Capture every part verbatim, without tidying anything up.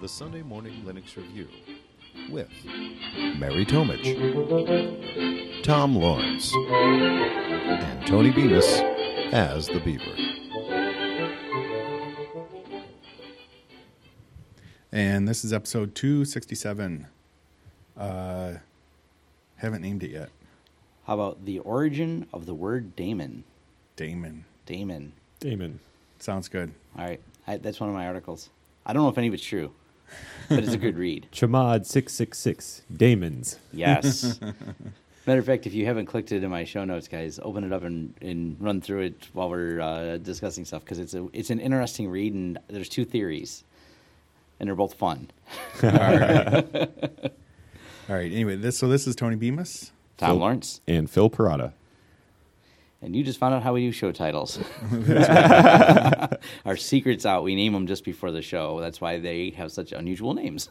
the Sunday Morning Linux Review with Mary Tomich, Tom Lawrence, and Tony Bemis as the Beaver. And this is episode two sixty-seven. Uh, haven't named it yet. How about the origin of the word daemon? Daemon. Daemon. Daemon. Sounds good. All right. I, that's one of my articles. I don't know if any of it's true, but it's a good read. Chmod six six six. Daemons. Yes. Matter of fact, if you haven't clicked it in my show notes, guys, open it up and, and run through it while we're uh, discussing stuff, because it's a it's an interesting read, and there's two theories, and they're both fun. All right. All right. Anyway, this so this is Tony Bemis. Tom Phil, Lawrence. And Phil Parada. And you just found out how we do show titles. Our secret's out. We name them just before the show. That's why they have such unusual names.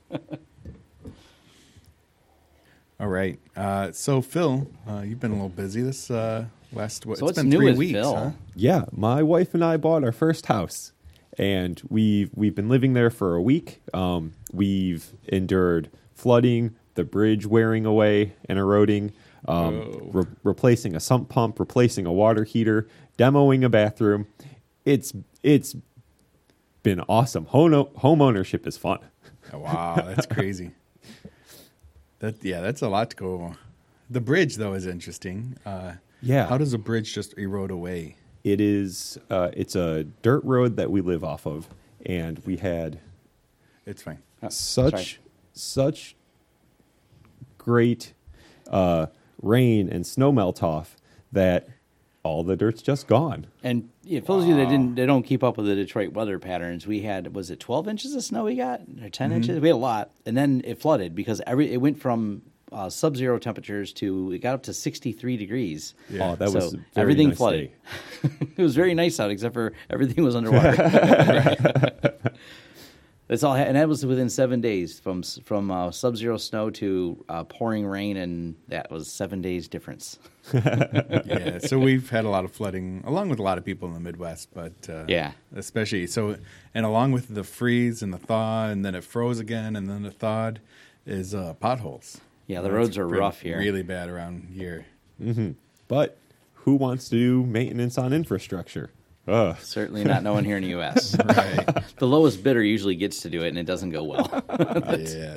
All right. Uh, so, Phil, uh, you've been a little busy this uh, last, what, So it's what's been new three with weeks, Phil? huh? Yeah, my wife and I bought our first house, and we've we've been living there for a week. Um, we've endured flooding, the bridge wearing away and eroding, um, re- replacing a sump pump, replacing a water heater, demoing a bathroom. It's it's been awesome. Home home ownership is fun. Oh, wow, that's crazy. That yeah, that's a lot to go over. The bridge, though, is interesting. Uh, Yeah. How does a bridge just erode away? It is uh, it's a dirt road that we live off of, and we had It's fine. such sorry. such great uh, rain and snow melt off that all the dirt's just gone. And yeah, for those of you that didn't, they don't keep up with the Detroit weather patterns. We had, was it twelve inches of snow we got, or ten Mm-hmm. inches? We had a lot, and then it flooded because every it went from uh, sub-zero temperatures to it got up to sixty-three degrees. Yeah. Oh, that So was a very everything nice flooded. day. It was very nice out, except for everything was underwater. That's all, and that was within seven days from from uh, sub-zero snow to uh, pouring rain, and that was seven days difference. Yeah, so we've had a lot of flooding, along with a lot of people in the Midwest, but uh, Yeah. especially so, and along with the freeze and the thaw, and then it froze again, and then it thawed, is uh, potholes. Yeah, the Uh, roads it's are been rough here. Really bad around here. But who wants to do maintenance on infrastructure? Ugh. Certainly not no one here in the U S Right. The lowest bidder usually gets to do it, and it doesn't go well. Yeah.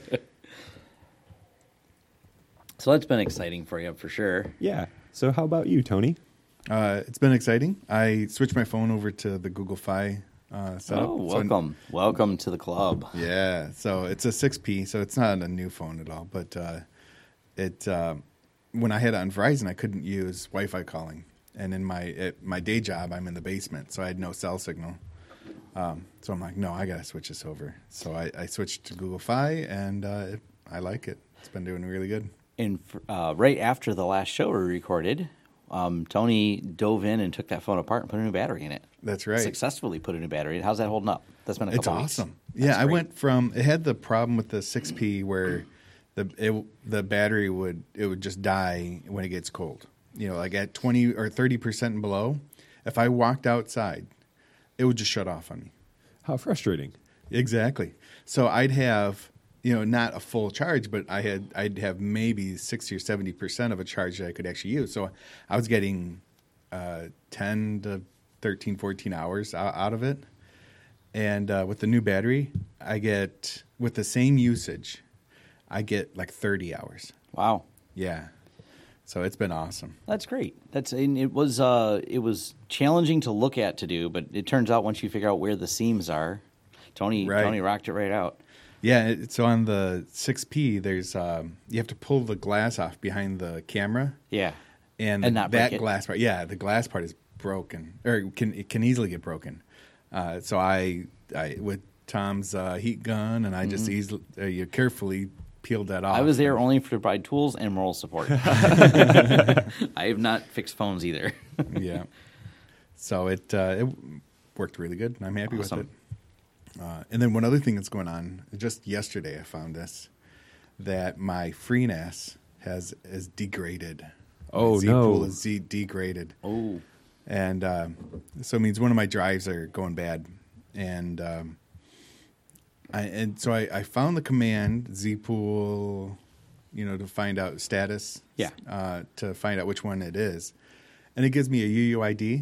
So that's been exciting for you, for sure. Yeah. So how about you, Tony? Uh, it's been exciting. I switched my phone over to the Google Fi uh, setup. Oh, So- welcome. welcome to the club. yeah, so it's a six P, so it's not a new phone at all. But uh, it uh, when I had it on Verizon, I couldn't use Wi-Fi calling, and in my at my day job, I'm in the basement, so I had no cell signal. Um, so I'm like, no, I gotta switch this over. So I, I switched to Google Fi, and uh, it, I like it. It's been doing really good. And uh, right after the last show we recorded, um, Tony dove in and took that phone apart and put a new battery in it. That's right. Successfully put a new battery in. How's that holding up? That's been a couple It's weeks. awesome. Yeah, That's I great. went from it had the problem with the six P where the it, the battery would it would just die when it gets cold. You know, like at twenty or thirty percent and below, if I walked outside, it would just shut off on me. How frustrating. Exactly. So I'd have, you know, not a full charge, but I had I'd have maybe sixty or seventy percent of a charge that I could actually use. So I was getting uh, ten to thirteen, fourteen hours out, out of it. And uh, with the new battery, I get, with the same usage, I get like thirty hours. Wow. Yeah. So it's been awesome. That's great. That's and it was uh, it was challenging to look at to do, but it turns out once you figure out where the seams are, Tony Right. Tony rocked it right out. Yeah, it- so on the six P, there's um, you have to pull the glass off behind the camera. Yeah. And, And not break that it. glass part, yeah, the glass part is broken, or it can it can easily get broken. Uh, so I, I with Tom's uh, heat gun, and I just easily, uh, you carefully peeled that off. Mm-hmm. I was there only to provide tools and moral support. I have not fixed phones either. Yeah. So it uh, it worked really good, and I'm happy Awesome. with it. Uh, and then one other thing that's going on, just yesterday I found this, that my FreeNAS has is degraded. Oh, my Z no. pool is Z- degraded. Oh, And um, so it means one of my drives are going bad. And um, I, and so I, I found the command zpool, you know, to find out status. Yeah. Uh, to find out which one it is, and it gives me a U U I D.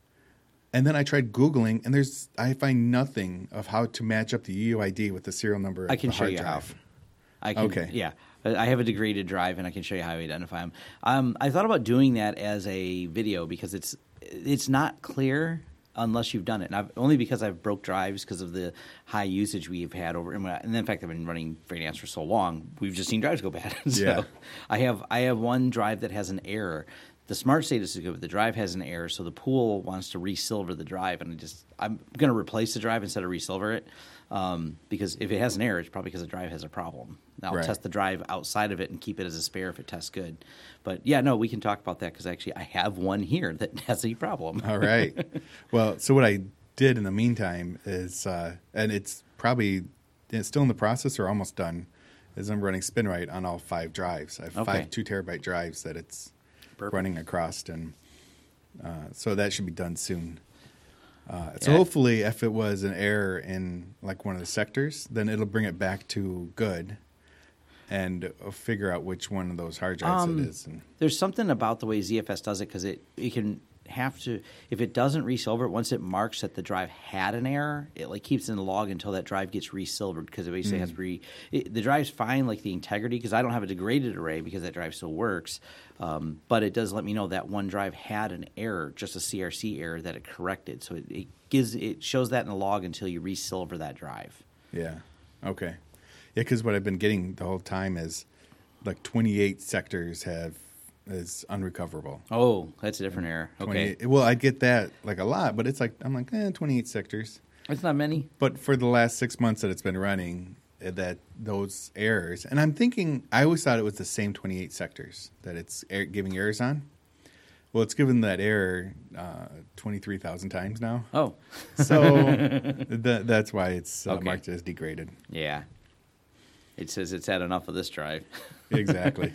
And then I tried Googling, and there's I find nothing of how to match up the U U I D with the serial number of I can the show hard you drive. how. I can, Okay. Yeah. I have a degraded drive, and I can show you how to identify them. Um, I thought about doing that as a video because it's it's not clear unless you've done it. And I've, only because I've broke drives because of the high usage we've had over. And and in fact, I've been running FreeNAS for so long, we've just seen drives go bad. so Yeah. I have I have one drive that has an error. The smart status is good, but the drive has an error, so the pool wants to resilver the drive, and I just I'm going to replace the drive instead of resilver it, um, because if it has an error, it's probably because the drive has a problem. I'll Right. test the drive outside of it and keep it as a spare if it tests good. But yeah, no, we can talk about that because actually I have one here that has a problem. All right. Well, so what I did in the meantime is, uh, and it's probably it's still in the process or almost done, is I'm running SpinRite on all five drives. I have Okay. five two terabyte drives that it's Perfect. running across, and uh, so that should be done soon. Uh, so Yeah. hopefully, if it was an error in like one of the sectors, then it'll bring it back to good, and uh, figure out which one of those hard drives Um, it is. And There's something about the way Z F S does it because it, it can have to, if it doesn't resilver it, once it marks that the drive had an error, it like keeps in the log until that drive gets resilvered because it basically has to re, it, the drive's fine, like the integrity, because I don't have a degraded array because that drive still works, um, but it does let me know that one drive had an error, just a C R C error that it corrected. So it, it gives, it shows that in the log until you resilver that drive. yeah, okay, yeah, because what I've been getting the whole time is like twenty-eight sectors have is unrecoverable. Oh, that's a different error. Okay. twenty-eight Well, I get that like a lot, but it's like I'm like eh, twenty-eight sectors. It's not many. But for the last six months that it's been running, uh, that those errors, and I'm thinking I always thought it was the same twenty-eight sectors that it's er- giving errors on. Well, it's given that error uh, twenty-three thousand times now, Oh, so th- that's why it's uh, Okay. marked as degraded. yeah. It says it's had enough of this drive. Exactly.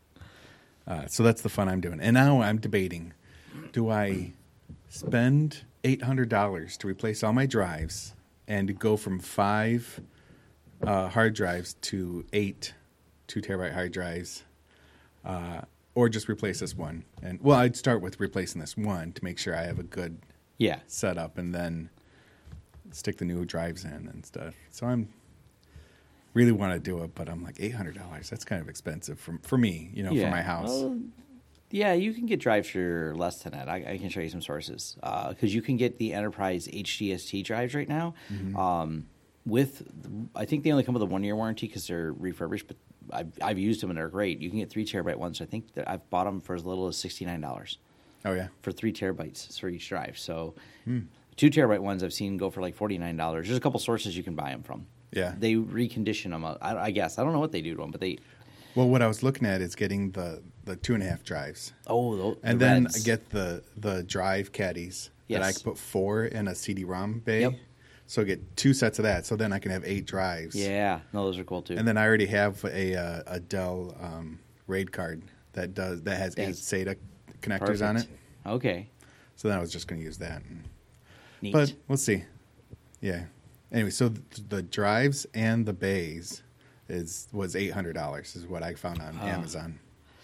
uh, so that's the fun I'm doing, and now I'm debating: do I spend eight hundred dollars to replace all my drives and go from five uh, hard drives to eight two terabyte hard drives, uh, or just replace this one? And well, I'd start with replacing this one to make sure I have a good Yeah. setup, and then stick the new drives in and stuff. So I'm really want to do it, but I'm like eight hundred dollars. That's kind of expensive for for me, you know, yeah. for my house. Well, yeah, you can get drives for less than that. I, I can show you some sources because you can get the Enterprise H D S T drives right now. Mm-hmm. Um, with, I think they only come with a one year warranty because they're refurbished, but I've, I've used them and they're great. You can get three terabyte ones. I think that I've bought them for as little as sixty-nine dollars Oh yeah, for three terabytes for each drive. So Hmm. two terabyte ones I've seen go for like forty-nine dollars. There's a couple sources you can buy them from. yeah. They recondition them. I, I guess I don't know what they do to them, but they Well, what I was looking at is getting the the two and a half drives, oh the, and the then reds. get the the drive caddies that I Yes. could put four in a C D-ROM bay. Yep. So get two sets of that. So then I can have eight drives. yeah no those are cool too. And then I already have a uh, a Dell um, RAID card that does that has eight That's SATA connectors on it. Perfect. Okay. So then I was just going to use that. Neat. But we'll see. Yeah. Anyway, so th- the drives and the bays is was eight hundred dollars is what I found on Oh. Amazon.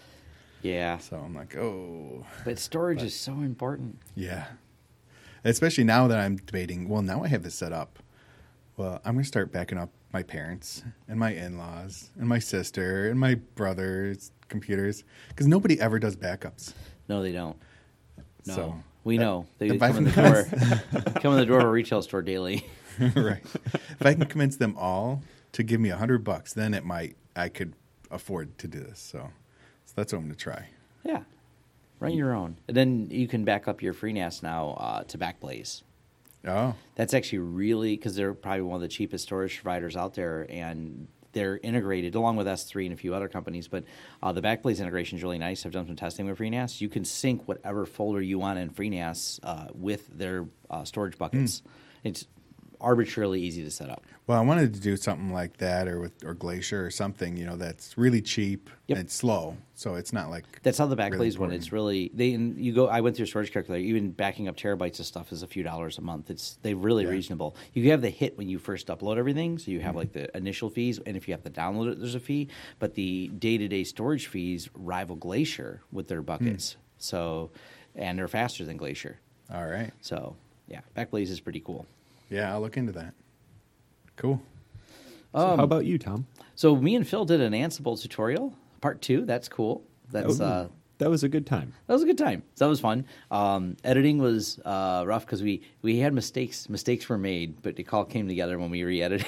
yeah. So I'm like, oh, But storage is so important. yeah. Especially now that I'm debating. Well, now I have this set up. Well, I'm going to start backing up my parents and my in-laws and my sister and my brother's computers because nobody ever does backups. No, they don't. No, So, we that- know they if come I in the can- door. come in the door of a retail store daily. right. If I can convince them all to give me a hundred bucks, then it might I could afford to do this. So, so that's what I'm going to try. Yeah, run your own, and then you can back up your FreeNAS now uh, to Backblaze. Oh, That's actually really because they're probably one of the cheapest storage providers out there, and they're integrated along with S three and a few other companies. But uh, the Backblaze integration is really nice. I've done some testing with FreeNAS. You can sync whatever folder you want in FreeNAS uh, with their uh, storage buckets. It's arbitrarily easy to set up. Well, I wanted to do something like that, or with or Glacier or something, you know, that's really cheap Yep. and slow. So it's not like That's how the Backblaze really one. important. It's really they. And you go. I went through a storage calculator. Even backing up terabytes of stuff is a few dollars a month. It's they really Yeah. reasonable. You have the hit when you first upload everything, so you have like the initial fees, and if you have to download it, there's a fee. But the day to day storage fees rival Glacier with their buckets. So, and they're faster than Glacier. All right. So yeah, Backblaze is pretty cool. Yeah, I'll look into that. Cool. So Um, how about you, Tom? So me and Phil did an Ansible tutorial, part two. That's cool. That's Oh, uh, that was a good time. that was a good time. So that was fun. Um, editing was uh, rough because we, we had mistakes. Mistakes were made, but it all came together when we re-edited.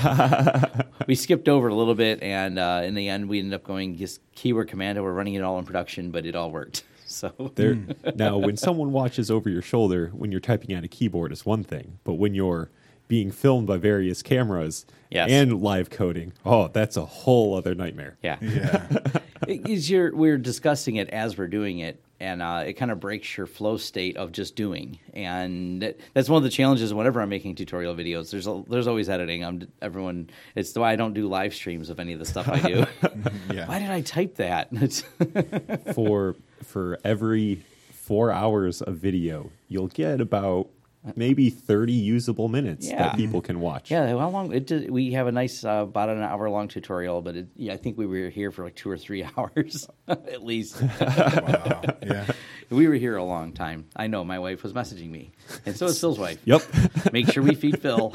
We skipped over a little bit, and uh, in the end, we ended up going just keyword commando. We're running it all in production, but it all worked. So There now, when someone watches over your shoulder when you're typing on a keyboard is one thing, but when you're being filmed by various cameras Yes. and live coding, oh, that's a whole other nightmare. yeah, Yeah. It- it's your, we're discussing it as we're doing it, and uh, it kind of breaks your flow state of just doing. And that, that's one of the challenges whenever I'm making tutorial videos. There's a, there's always editing. I'm everyone. It's why I don't do live streams of any of the stuff I do. Yeah. Why did I type that? It's, For for every four hours of video, you'll get about maybe thirty usable minutes Yeah. that people can watch. yeah, how long? It did, we have a nice uh, about an hour long tutorial, but it, yeah, I think we were here for like two or three hours at least. Wow. Yeah. We were here a long time. I know my wife was messaging me, and so is Phil's wife. Yep. Make sure we feed Phil.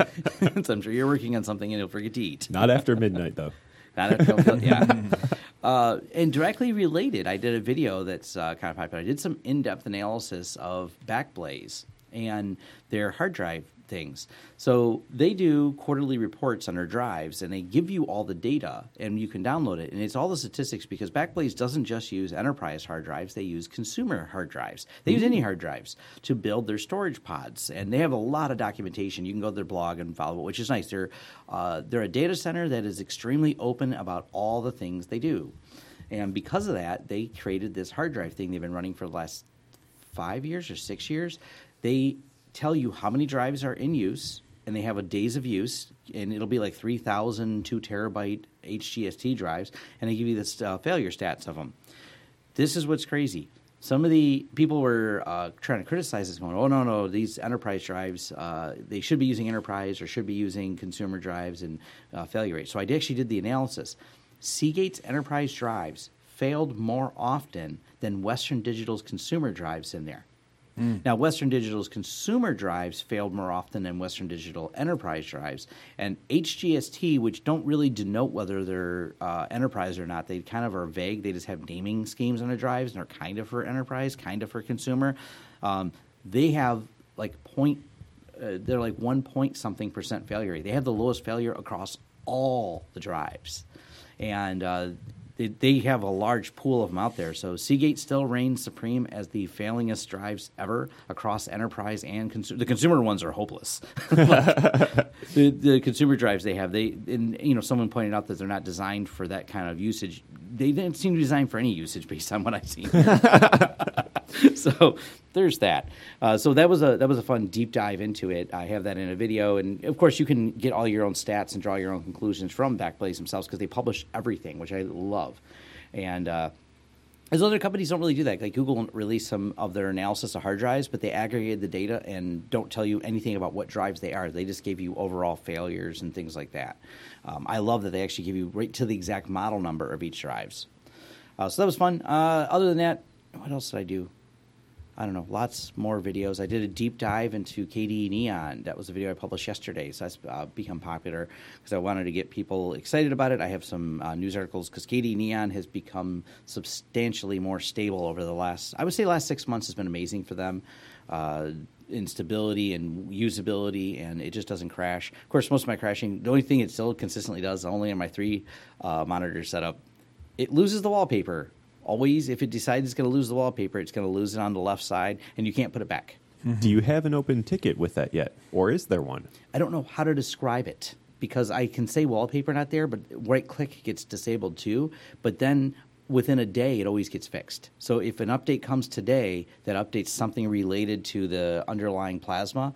So I'm sure you're working on something and he'll forget to eat. Not after midnight, though. Not if Phil, Phil- yeah. Uh, and directly related, I did a video that's uh, kind of popular. I did some in-depth analysis of Backblaze and their hard drive things. So they do quarterly reports on their drives, and they give you all the data, and you can download it. And it's all the statistics because Backblaze doesn't just use enterprise hard drives; they use consumer hard drives. They use any hard drives to build their storage pods, and they have a lot of documentation. You can go to their blog and follow it, which is nice. They're uh, they're a data center that is extremely open about all the things they do, and because of that, they created this hard drive thing they've been running for the last five years or six years. They tell you how many drives are in use, and they have a days of use, and it'll be like three thousand two terabyte H G S T drives, and they give you the uh, failure stats of them. This is what's crazy. Some of the people were uh, trying to criticize this, going, oh, no, no, these enterprise drives, uh, they should be using enterprise or should be using consumer drives and uh, failure rate. So I actually did the analysis. Seagate's enterprise drives failed more often than Western Digital's consumer drives in there. Now, Western Digital's consumer drives failed more often than Western Digital enterprise drives. And H G S T, which don't really denote whether they're uh, enterprise or not, they kind of are vague. They just have naming schemes on their drives, and they're kind of for enterprise, kind of for consumer. Um, they have like point, uh, they're like one point something percent failure rate. They have the lowest failure across all the drives. And uh, they, they have a large pool of them out there. So Seagate still reigns supreme as the failingest drives ever across enterprise and consumer. The consumer ones are hopeless. the, the consumer drives they have, they and you know, someone pointed out that they're not designed for that kind of usage. They didn't seem to be designed for any usage based on what I've seen. So there's that. Uh, so that was a that was a fun deep dive into it. I have that in a video, and of course you can get all your own stats and draw your own conclusions from Backblaze themselves because they publish everything, which I love. And uh, as other companies don't really do that. Like Google released some of their analysis of hard drives, but they aggregated the data and don't tell you anything about what drives they are. They just gave you overall failures and things like that. Um, I love that they actually give you right to the exact model number of each drives. Uh, so that was fun. Uh, other than that, what else did I do? I don't know, lots more videos. I did a deep dive into K D E Neon. That was a video I published yesterday, so that's uh, become popular because I wanted to get people excited about it. I have some uh, news articles because K D E Neon has become substantially more stable over the last, I would say last six months has been amazing for them. Uh, in stability and usability, and it just doesn't crash. Of course, most of my crashing, the only thing it still consistently does, only on my three uh, monitor setup, it loses the wallpaper. Always, if it decides it's going to lose the wallpaper, it's going to lose it on the left side, and you can't put it back. Mm-hmm. Do you have an open ticket with that yet, or is there one? I don't know how to describe it because I can say wallpaper not there, but right-click gets disabled too. But then within a day, it always gets fixed. So if an update comes today that updates something related to the underlying Plasma,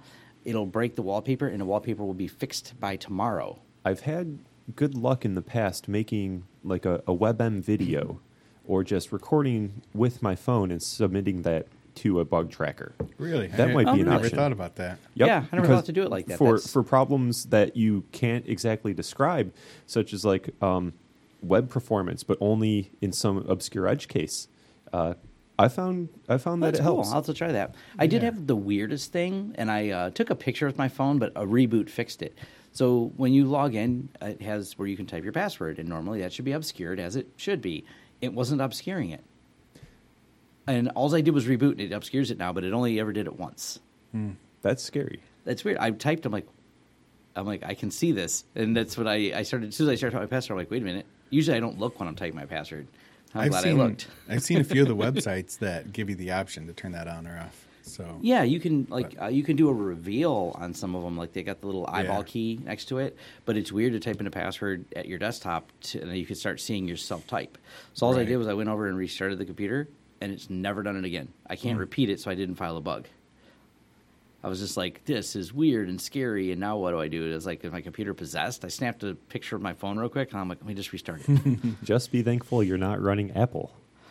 it'll break the wallpaper, and the wallpaper will be fixed by tomorrow. I've had good luck in the past making like a, a WebM video or just recording with my phone and submitting that to a bug tracker. Really? That I, might Oh, be an really? never option. thought about that. Yep, Yeah, I never because thought to do it like that. For That's- for problems that you can't exactly describe, such as like um, web performance, but only in some obscure edge case. Uh, I found I found that That's it cool. helps. I'll have to try that. I did Yeah. have the weirdest thing, and I uh, took a picture with my phone, but a reboot fixed it. So when you log in, it has where you can type your password, and normally that should be obscured, as it should be. It wasn't obscuring it. And all I did was reboot, and it obscures it now, but it only ever did it once. That's scary. That's weird. I typed, I'm like, I'm like, I can see this. And that's what I, I started, as soon as I started typing my password, I'm like, wait a minute. Usually I don't look when I'm typing my password. I'm I've glad seen, I looked. I've seen a few of the websites that give you the option to turn that on or off. So Yeah, you can like uh, you can do a reveal on some of them. Like they got the little eyeball Yeah. key next to it, but it's weird to type in a password at your desktop, to, and then you can start seeing yourself type. So all I Right. did was I went over and restarted the computer, and it's never done it again. I can't repeat it, so I didn't file a bug. I was just like, this is weird and scary, and now what do I do? It was like, is my computer possessed? I snapped a picture of my phone real quick, and I'm like, let me just restart it. Just be thankful you're not running Apple.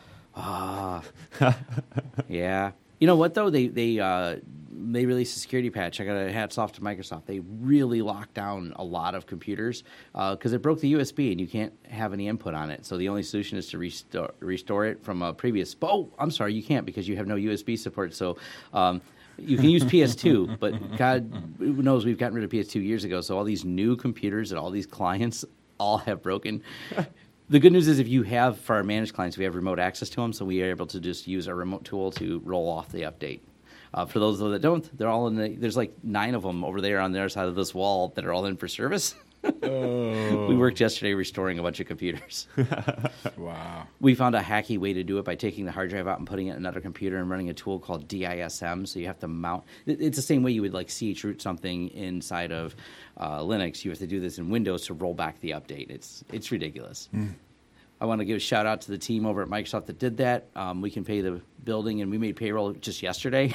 Yeah. You know what though? They they uh, they released a security patch. I got a hats off to Microsoft. They really locked down a lot of computers because it broke the U S B and you can't have any input on it. So the only solution is to restore restore it from a previous. Oh, I'm sorry, you can't because you have no U S B support. So. Um, you can use P S two, but God knows we've gotten rid of P S two years ago. So all these new computers and all these clients all have broken. The good news is if you have, for our managed clients, we have remote access to them, so we are able to just use our remote tool to roll off the update. Uh, for those that don't, they're all in the, there's like nine of them over there on the other side of this wall that are all in for service. Oh. We worked yesterday restoring a bunch of computers. Wow. We found a hacky way to do it by taking the hard drive out and putting it in another computer and running a tool called D I S M. So you have to mount. it- It's the same way you would like chroot something inside of uh, Linux. You have to do this in Windows to roll back the update. It's it's ridiculous. I want to give a shout out to the team over at Microsoft that did that. Um, we can pay the building, and we made payroll just yesterday.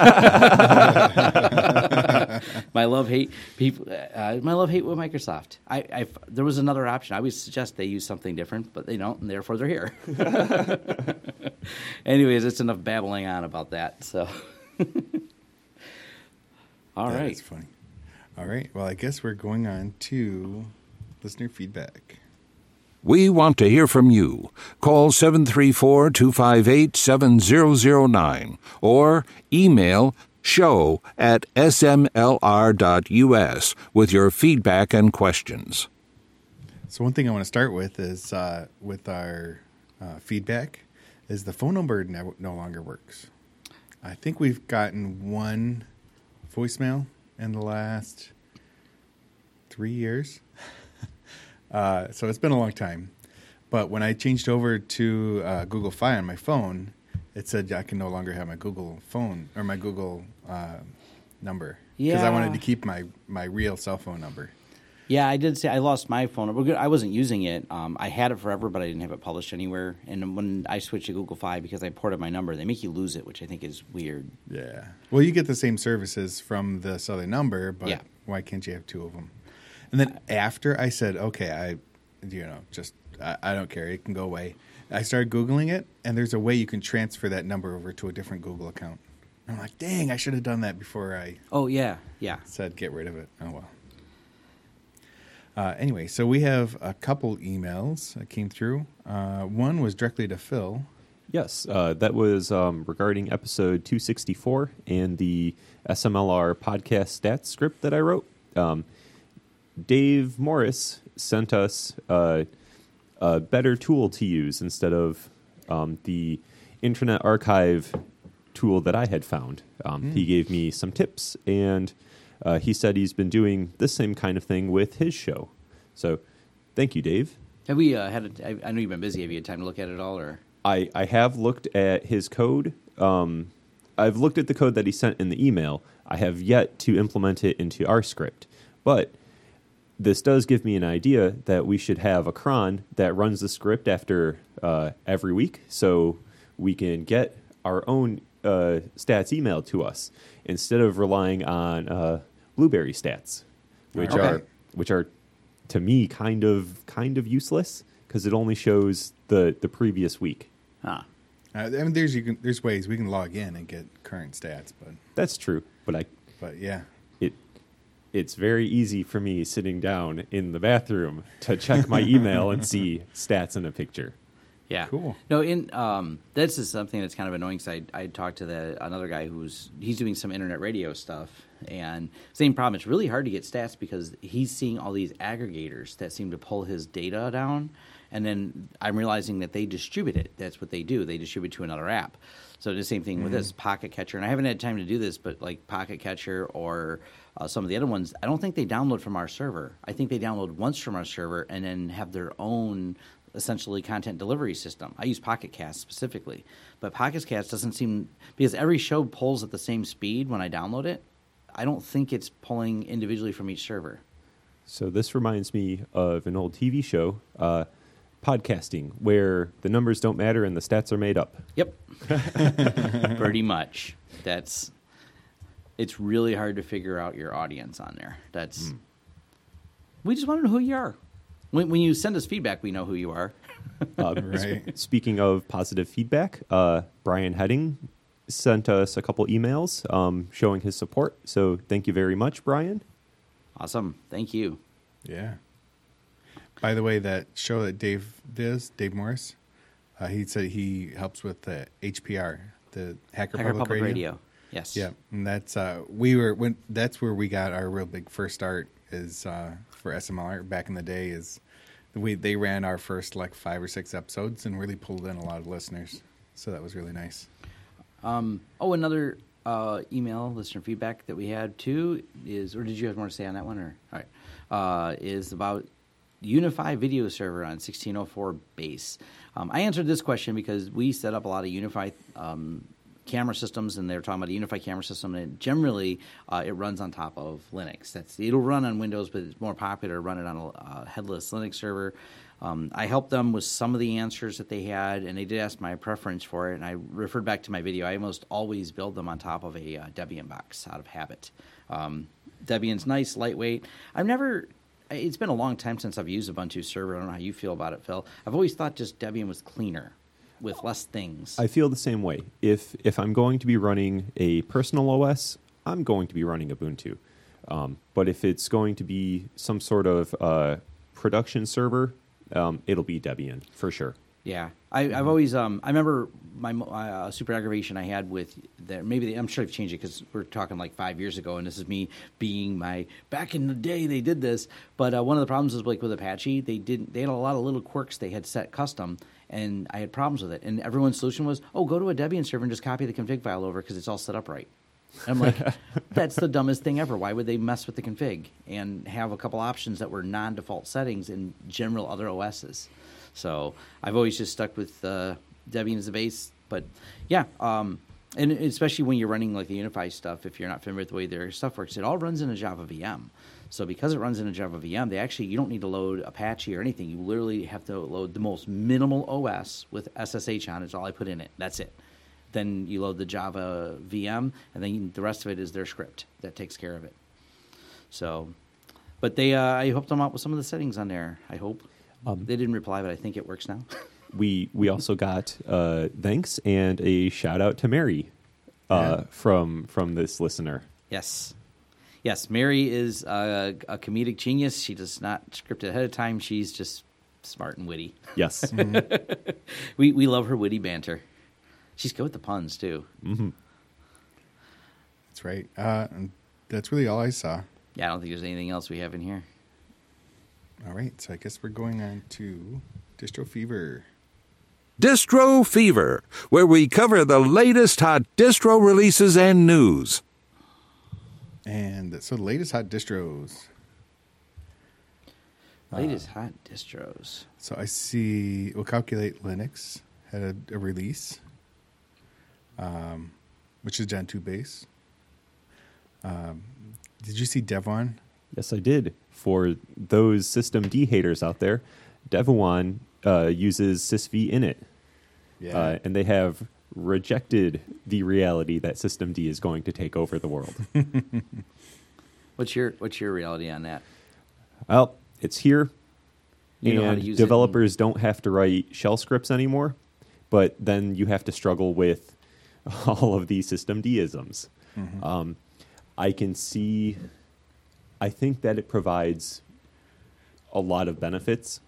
my love hate people. Uh, my love hate with Microsoft. I, I there was another option. I would suggest they use something different, but they don't, and therefore they're here. Anyways, it's enough babbling on about that. So, all That right. is funny. All right. Well, I guess we're going on to listener feedback. We want to hear from you. Call seven three four, two five eight, seven zero zero nine or email show at s m l r dot u s with your feedback and questions. So one thing I want to start with is uh, with our uh, feedback is the phone number no, no longer works. I think we've gotten one voicemail in the last three years. uh, so it's been a long time. But when I changed over to uh, Google Fi on my phone, it said I can no longer have my Google phone or my Google uh, number because I wanted Yeah. to keep my, my real cell phone number. Yeah, I did say I lost my phone number. Good. I wasn't using it. Um, I had it forever, but I didn't have it published anywhere. And when I switched to Google Fi because I ported my number, they make you lose it, which I think is weird. Yeah. Well, you get the same services from this other number, but Yeah. why can't you have two of them? And then after I said, okay, I, you know, just I, I don't care, it can go away. I started Googling it, and there's a way you can transfer that number over to a different Google account. I'm like, dang, I should have done that before I Oh yeah, yeah. said get rid of it. Oh well. Uh, anyway, so we have a couple emails that came through. Uh, one was directly to Phil. Yes, uh, that was um, regarding episode two sixty-four and the S M L R podcast stats script that I wrote. Um, Dave Morris sent us uh, a better tool to use instead of um, the Internet Archive tool that I had found. Um, He gave me some tips, and uh, he said he's been doing this same kind of thing with his show. So thank you, Dave. Have we uh, had? A, I, I know you've been busy. Have you had time to look at it all, or? I, I have looked at his code. Um, I've looked at the code that he sent in the email. I have yet to implement it into our script. But this does give me an idea that we should have a cron that runs the script after uh, every week, so we can get our own uh, stats emailed to us instead of relying on uh, Blueberry stats, which Okay. are which are to me kind of kind of useless because it only shows the the previous week. Huh. Uh, I mean, there's you can there's ways we can log in and get current stats, but That's true, but I but yeah, it it's very easy for me sitting down in the bathroom to check my email and see stats in a picture. Yeah. Cool. No, in um, this is something that's kind of annoying. Because I I talked to the another guy who's he's doing some internet radio stuff, and same problem. It's really hard to get stats because he's seeing all these aggregators that seem to pull his data down, and then I'm realizing that they distribute it. That's what they do. They distribute to another app. So the same thing with this Pocket Catcher, and I haven't had time to do this, but like Pocket Catcher or uh, some of the other ones, I don't think they download from our server. I think they download once from our server and then have their own essentially content delivery system. I use Pocket Cast specifically, but Pocket Cast doesn't seem, because every show pulls at the same speed when I download it. I don't think it's pulling individually from each server. So this reminds me of an old T V show, uh, podcasting, where the numbers don't matter and the stats are made up. Yep. Pretty much. That's, it's really hard to figure out your audience on there. That's, we just want to know who you are. When, when you send us feedback, we know who you are. Uh, right. Speaking of positive feedback, uh, Brian Heading sent us a couple emails um, showing his support. So thank you very much, Brian. Awesome. Thank you. Yeah. By the way, that show that Dave does, Dave Morris, uh, he said he helps with the H P R, the Hacker, Hacker Public, Public Radio. Radio. Yes. Yeah, and that's uh, we were when that's where we got our real big first start is uh, for S M L R back in the day. Is we they ran our first like five or six episodes and really pulled in a lot of listeners. So that was really nice. Um, oh, another uh, email listener feedback that we had too is, or did you have more to say on that one? Or all right, uh, is about Unify video server on sixteen oh four base. Um, I answered this question because we set up a lot of Unify um, camera systems, and they were talking about a Unify camera system, and generally uh, it runs on top of Linux. That's it'll run on Windows, but it's more popular to run it on a uh, headless Linux server. Um, I helped them with some of the answers that they had, and they did ask my preference for it, and I referred back to my video. I almost always build them on top of a uh, Debian box out of habit. Um, Debian's nice, lightweight. I've never... It's been a long time since I've used Ubuntu server. I don't know how you feel about it, Phil. I've always thought just Debian was cleaner with less things. I feel the same way. If if I'm going to be running a personal O S, I'm going to be running Ubuntu. Um, but if it's going to be some sort of uh, production server, um, it'll be Debian for sure. Yeah, I, I've always. Um, I remember my uh, super aggravation I had with that. Maybe they, I'm sure I've changed it because we're talking like five years ago, and this is me being my back in the day they did this. But uh, one of the problems was like with Apache, they didn't. They had a lot of little quirks they had set custom, and I had problems with it. And everyone's solution was, oh, go to a Debian server and just copy the config file over because it's all set up right. And I'm like, that's the dumbest thing ever. Why would they mess with the config and have a couple options that were non-default settings in general other O Ss? So I've always just stuck with uh, Debian as a base. But yeah, um, and especially when you're running like the Unify stuff, if you're not familiar with the way their stuff works, it all runs in a Java V M. So because it runs in a Java V M, they actually, you don't need to load Apache or anything. You literally have to load the most minimal O S with S S H on it. It's all I put in it. That's it. Then you load the Java V M, and then the rest of it is their script that takes care of it. So, but they, uh, I helped them out with some of the settings on there, I hope. Um, they didn't reply, but I think it works now. We we also got uh, thanks and a shout out to Mary uh, Yeah. from from this listener. Yes. Yes, Mary is a, a comedic genius. She does not script it ahead of time. She's just smart and witty. Yes. We we love her witty banter. She's good with the puns, too. Mm-hmm. That's right. Uh, and that's really all I saw. Yeah, I don't think there's anything else we have in here. All right, so I guess we're going on to Distro Fever. Distro Fever, where we cover the latest hot distro releases and news. And so the latest hot distros. Latest hot distros. So I see, we'll calculate Linux had a, a release, um, which is Gen two base. Um, did you see Devuan? Yes, I did. For those system D haters out there, Devuan uh, uses sysv init. Yeah. Uh, and they have rejected the reality that System D is going to take over the world. What's your What's your reality on that? Well, it's here, You know how to and use it developers don't have to write shell scripts anymore, but then you have to struggle with all of these System D-isms. Mm-hmm. Um, I can see, I think that it provides a lot of benefits.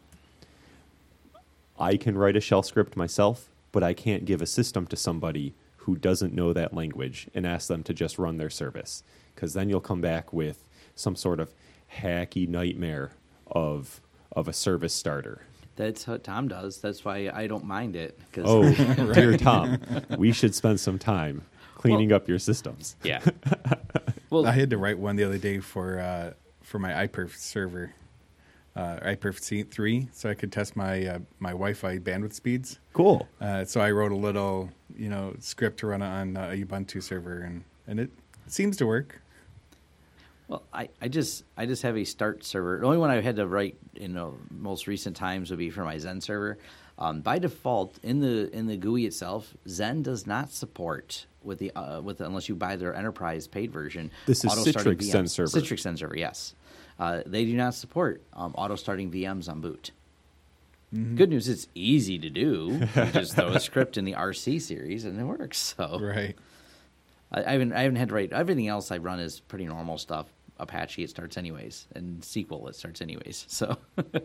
I can write a shell script myself, but I can't give a system to somebody who doesn't know that language and ask them to just run their service, because then you'll come back with some sort of hacky nightmare of of a service starter. That's what Tom does. That's why I don't mind it. Cause Oh, dear Tom, we should spend some time cleaning Well- up your systems. yeah. Well, I had to write one the other day for uh, for my iPerf server, uh, iPerf three, so I could test my uh, my Wi-Fi bandwidth speeds. Cool. Uh, so I wrote a little, you know, script to run on uh, a Ubuntu server, and, and it seems to work. Well, I, I just I just have a start server. The only one I've had to write in the most recent times would be for my Zen server. Um, by default, in the in the G U I itself, Zen does not support with the uh, with the, unless you buy their enterprise paid version. This is auto-starting Citrix V Ms. Zen server. Citrix Zen server, yes. Uh, they do not support um, auto starting V Ms on boot. Mm-hmm. Good news, it's easy to do. You just throw a script in the R C series and it works. So Right. I, I haven't I haven't had to write everything else I run is pretty normal stuff. Apache it starts anyways, and S Q L it starts anyways. So,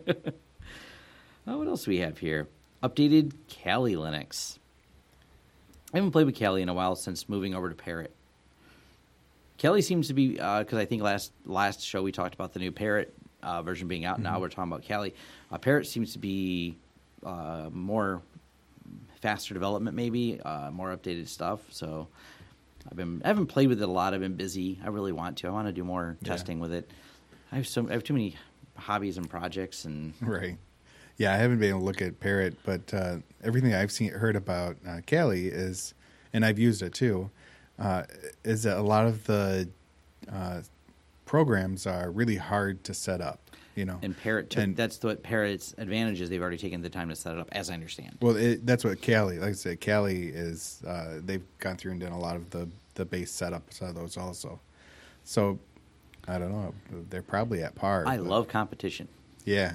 oh, what else do we have here? Updated Kali Linux. I haven't played with Kali in a while since moving over to Parrot. Kali seems to be because uh, I think last last show we talked about the new Parrot uh, version being out. Mm-hmm. Now we're talking about Kali. Uh, Parrot seems to be uh, more faster development, maybe uh, more updated stuff. So. I've been I haven't played with it a lot. I've been busy. I really want to. I want to do more Yeah. testing with it. I have so I have too many hobbies and projects and Right. Yeah, I haven't been able to look at Parrot, but uh, everything I've seen heard about uh, Kali is, and I've used it too, uh, is that a lot of the uh, programs are really hard to set up. You know, and Parrot took, And- that's what Parrot's advantage is. They've already taken the time to set it up, as I understand. well, it, that's what Kali. Like I said, Kali is. Uh, they've gone through and done a lot of the the base setups of those also. So, I don't know. They're probably at par. I but- love competition. Yeah.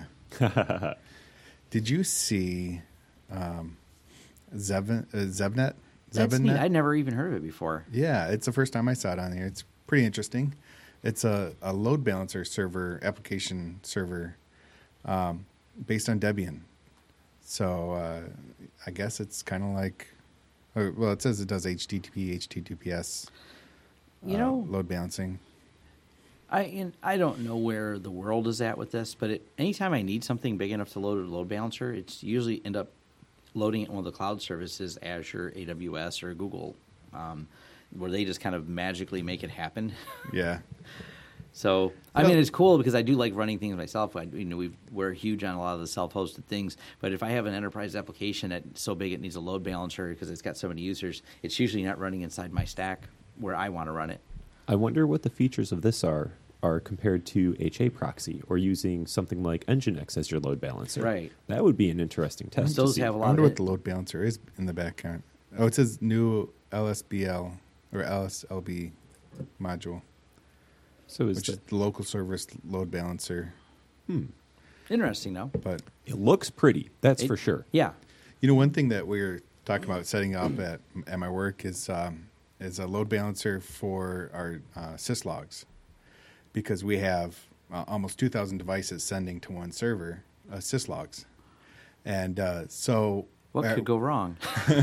Did you see um, Zev- uh, Zevnet? That's neat. Zevnet? I'd never even heard of it before. Yeah, it's the first time I saw it on here. It's pretty interesting. It's a, a load balancer server, application server, um, based on Debian. So uh, I guess it's kind of like, or, well, it says it does H T T P, H T T P S, You uh, know, load balancing. I and I don't know where the world is at with this, but it, anytime I need something big enough to load a load balancer, it's usually end up loading it in one of the cloud services, Azure, A W S, or Google, um, where they just kind of magically make it happen. Yeah. So I Well- mean, it's cool because I do like running things myself. I, you know, we we're huge on a lot of the self-hosted things. But if I have an enterprise application that's so big it needs a load balancer because it's got so many users, it's usually not running inside my stack where I want to run it. I wonder what the features of this are are compared to H A proxy or using something like Nginx as your load balancer. Right. That would be an interesting test. to Those see. have a I lot wonder of what it. the load balancer is in the background. Oh, it says new L S B L or L S L B module, So is which the, is the local service load balancer. Interesting, though. But it looks pretty. That's It- for sure. Yeah. you know, one thing that we're talking about setting up at at my work is um, is a load balancer for our uh, syslogs, because we have uh, almost two thousand devices sending to one server uh, syslogs, and uh, so. What uh, could go wrong?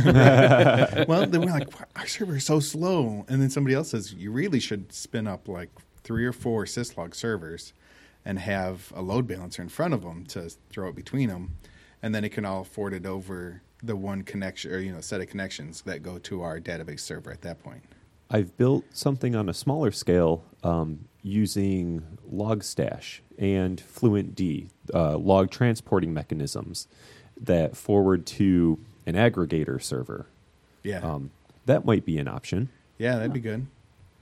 Well, then we're like, our server is so slow. And then somebody else says, you really should spin up like three or four syslog servers and have a load balancer in front of them to throw it between them. And then it can all forward it over the one connection or, you know, set of connections that go to our database server at that point. I've built something on a smaller scale um, using Logstash and FluentD, uh, log transporting mechanisms that forward to an aggregator server. Yeah. Um, that might be an option. Yeah, that'd be good.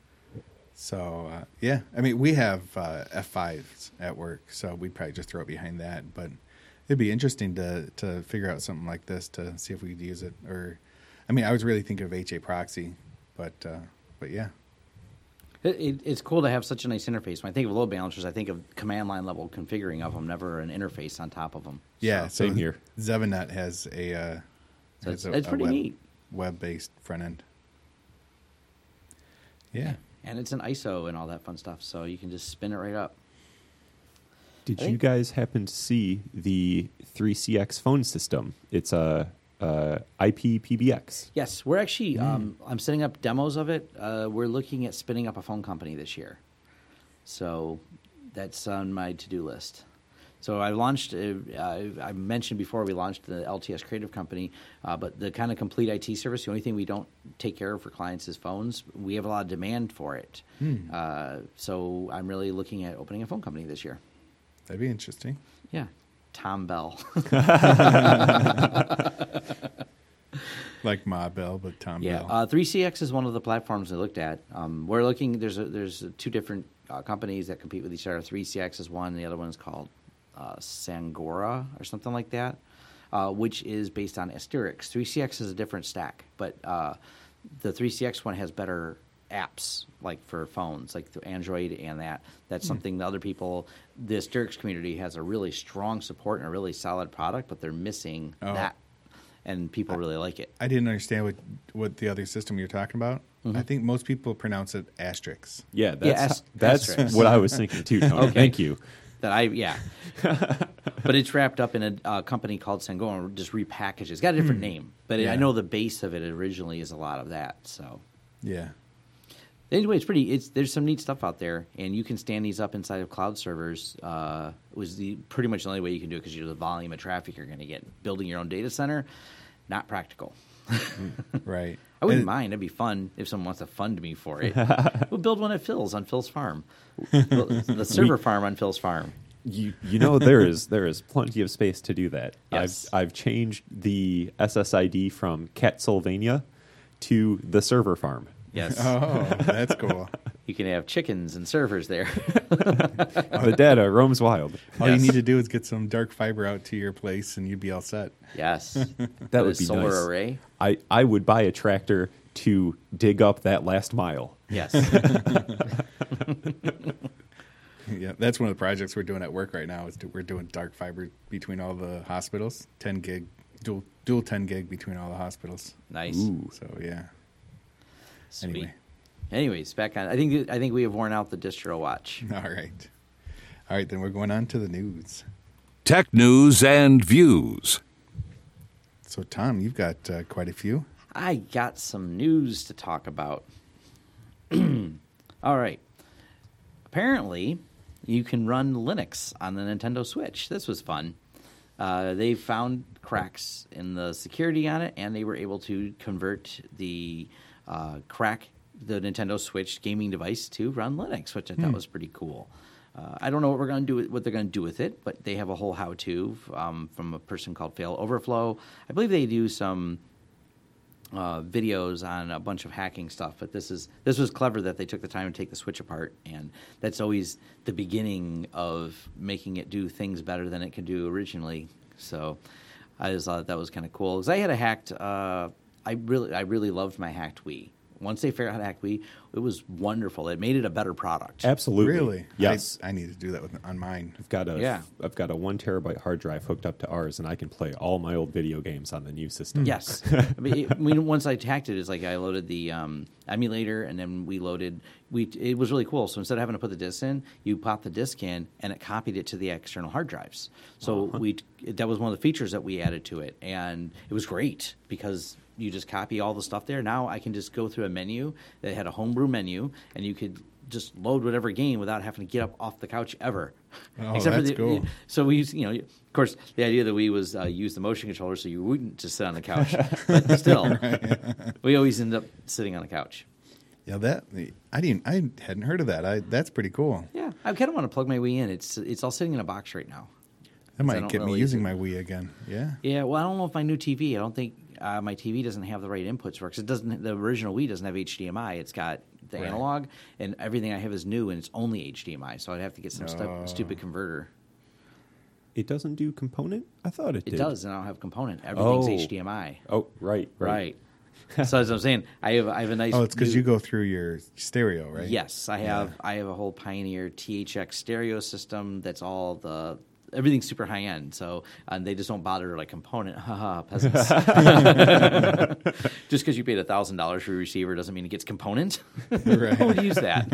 So, uh, yeah, I mean, we have uh, F fives at work, so we'd probably just throw it behind that. But it'd be interesting to to figure out something like this to see if we could use it. Or I mean, I was really thinking of H A proxy, but uh, but yeah. It, it, it's cool to have such a nice interface. When I think of load balancers, I think of command line level configuring of them, never an interface on top of them. Yeah, so Same here. Zevanet has a uh, So has it's, a, it's a pretty web, neat. web-based front end. Yeah. And it's an I S O and all that fun stuff, so you can just spin it right up. Did I you think- guys happen to see the three C X phone system? It's a, a I P P B X. Yes, we're actually. Um, I'm setting up demos of it. Uh, we're looking at spinning up a phone company this year, so that's on my to-do list. So I launched. Uh, I, I mentioned before we launched the L T S Creative Company, uh, but the kind of complete I T service. The only thing we don't take care of for clients is phones. We have a lot of demand for it, uh, so I'm really looking at opening a phone company this year. That'd be interesting. Yeah, Tom Bell. Like Ma Bell, but Tom Yeah, Bell. uh, three C X is one of the platforms I looked at. Um, we're looking. There's a, there's two different uh, companies that compete with each other. three C X is one. The other one is called uh, Sangora or something like that, uh, which is based on Asterix. three C X is a different stack, but uh, the three C X one has better apps, like for phones, like the Android and that. That's something the other people, the Asterix community has a really strong support and a really solid product, but they're missing Oh. that, and people really like it. I didn't understand what what the other system you're talking about. Mm-hmm. I think most people pronounce it asterisk. Yeah, that's, Yeah, as- that's asterisk. what I was thinking too, Tony. Okay. Thank you. That I yeah, but it's wrapped up in a uh, company called Sangora, and just repackaged. It's got a different name, but it, Yeah. I know the base of it originally is a lot of that. So Yeah. anyway, it's pretty. It's there's some neat stuff out there, and you can stand these up inside of cloud servers. Uh, was the pretty much the only way you can do it because you know the volume of traffic you're going to get. Building your own data center, not practical. Right. I wouldn't And- mind. It'd be fun if someone wants to fund me for it. We'll build one at Phil's on Phil's farm, the server farm on Phil's farm. You you know there is there is plenty of space to do that. Yes. I've I've changed the S S I D from Catsylvania to the server farm. Yes, Oh, that's cool. you can have chickens and servers there. The data roams wild. All Yes. you need to do is get some dark fiber out to your place, and you'd be all set. Yes, That With would a be solar nice. array. I, I would buy a tractor to dig up that last mile. Yes, Yeah, that's one of the projects we're doing at work right now. Is do, we're doing dark fiber between all the hospitals, ten gig, dual dual ten gig between all the hospitals. nice. Ooh. So yeah. Sweet. Anyway, Anyways, back on. I think I think we have worn out the distro watch. all right, all right. Then we're going on to the news. Tech news and views. So Tom, you've got uh, quite a few. I got some news to talk about. All right. Apparently, you can run Linux on the Nintendo Switch. This was fun. Uh, they found cracks in the security on it, and they were able to convert the uh, crack, the Nintendo Switch gaming device, to run Linux, which I thought was pretty cool. Uh, I don't know what we're going to do, with, what they're going to do with it, but they have a whole how-to um, from a person called Fail Overflow. I believe they do some uh, videos on a bunch of hacking stuff, but this is this was clever that they took the time to take the Switch apart, and that's always the beginning of making it do things better than it could do originally. So I just thought that was kind of cool because I had a hacked. Uh, I really I really loved my hacked Wii. Once they figured out how to hack Wii, it was wonderful. It made it a better product. Absolutely. Really? Yes. I, I need to do that with on mine. I've got a Yeah. I've got a one terabyte hard drive hooked up to ours, and I can play all my old video games on the new system. Yes. I mean, I mean, once I hacked it, it's like I loaded the um, emulator, and then we loaded. We it was really cool. So instead of having to put the disc in, you pop the disc in, and it copied it to the external hard drives. So we that was one of the features that we added to it, and it was great because you just copy all the stuff there. Now I can just go through a menu that had a homebrew menu, and you could just load whatever game without having to get up off the couch ever. Oh, for that's the, cool. So we, used, you know, of course, the idea that we was uh, use the motion controller so you wouldn't just sit on the couch, but still, we always end up sitting on the couch. Yeah, that I didn't. I hadn't heard of that. I that's pretty cool. Yeah, I kind of want to plug my Wii in. It's it's all sitting in a box right now. That I might don't get me really- using my Wii again. Yeah. Yeah, well, I don't know if my new T V. I don't think uh, my T V doesn't have the right inputs for it 'cause it doesn't. The original Wii doesn't have H D M I. It's got the Right. analog, and everything I have is new, and it's only H D M I. So I'd have to get some stu- Oh. stupid converter. It doesn't do component? I thought it, It did. does, and I don't have component. Everything's Oh. H D M I. Oh, right, right. Right. So as I'm saying, I have I have a nice. Oh, it's because new- you go through your stereo, right? Yes, I have. I have a whole Pioneer T H X stereo system. That's all the everything's super high end. So and they just don't bother like component. Haha, peasants. Just because you paid a thousand dollars for a receiver doesn't mean it gets components. Right. Who would use that?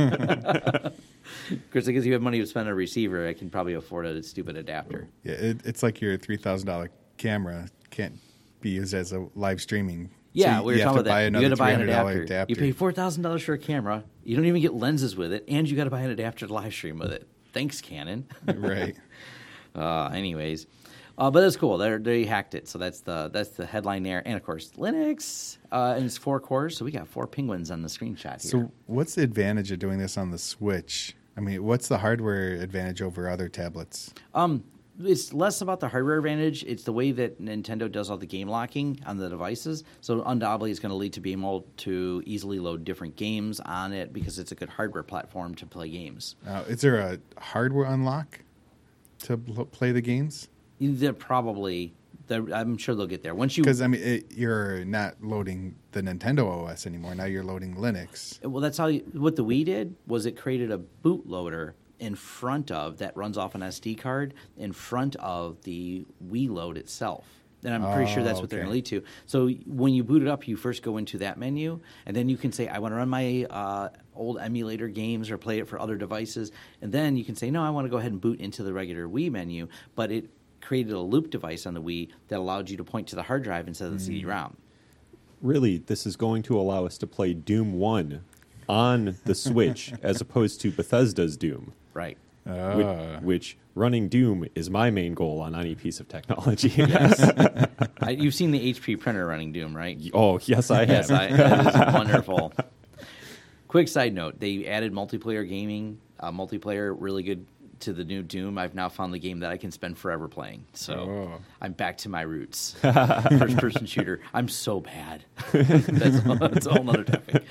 Because because you have money to spend on a receiver, I can probably afford a stupid adapter. Yeah, it, it's like your three thousand dollar camera can't be used as a live streaming. Yeah, so we you were have talking to about buy that. You another got to buy an three hundred dollar adapter. adapter. You pay four thousand dollars for a camera. You don't even get lenses with it, and you got to buy an adapter to live stream with it. Thanks, Canon. Right. Uh, anyways, uh, but that's cool. They they hacked it, so that's the that's the headline there. And of course, Linux, uh, and it's four cores, so we got four penguins on the screenshot here. So, what's the advantage of doing this on the Switch? I mean, what's the hardware advantage over other tablets? Um, it's less about the hardware advantage. It's the way that Nintendo does all the game locking on the devices. So undoubtedly, it's going to lead to being able to easily load different games on it because it's a good hardware platform to play games. Uh, is there a hardware unlock to bl- play the games? They're probably, they're, I'm sure they'll get there. Once you, Because I mean, it, you're not loading the Nintendo O S anymore. Now you're loading Linux. well, that's how you, what the Wii did was it created a bootloader in front of that runs off an S D card in front of the Wii load itself. And I'm pretty Oh, sure that's what they're okay. going to lead to. So when you boot it up, you first go into that menu, and then you can say, I want to run my uh, old emulator games or play it for other devices. And then you can say, no, I want to go ahead and boot into the regular Wii menu. But it created a loop device on the Wii that allowed you to point to the hard drive instead of the Mm. C D ROM. Really, this is going to allow us to play Doom one on the Switch as opposed to Bethesda's Doom. Right. Uh, Which, which running Doom is my main goal on any piece of technology. I, you've seen the H P printer running Doom, right? Oh, yes, I have. Yes, I, that is wonderful. Quick side note: they added multiplayer gaming, uh, multiplayer really good to the new Doom. I've now found the game that I can spend forever playing. So Oh. I'm back to my roots. First person shooter. I'm so bad. that's, that's a whole other topic.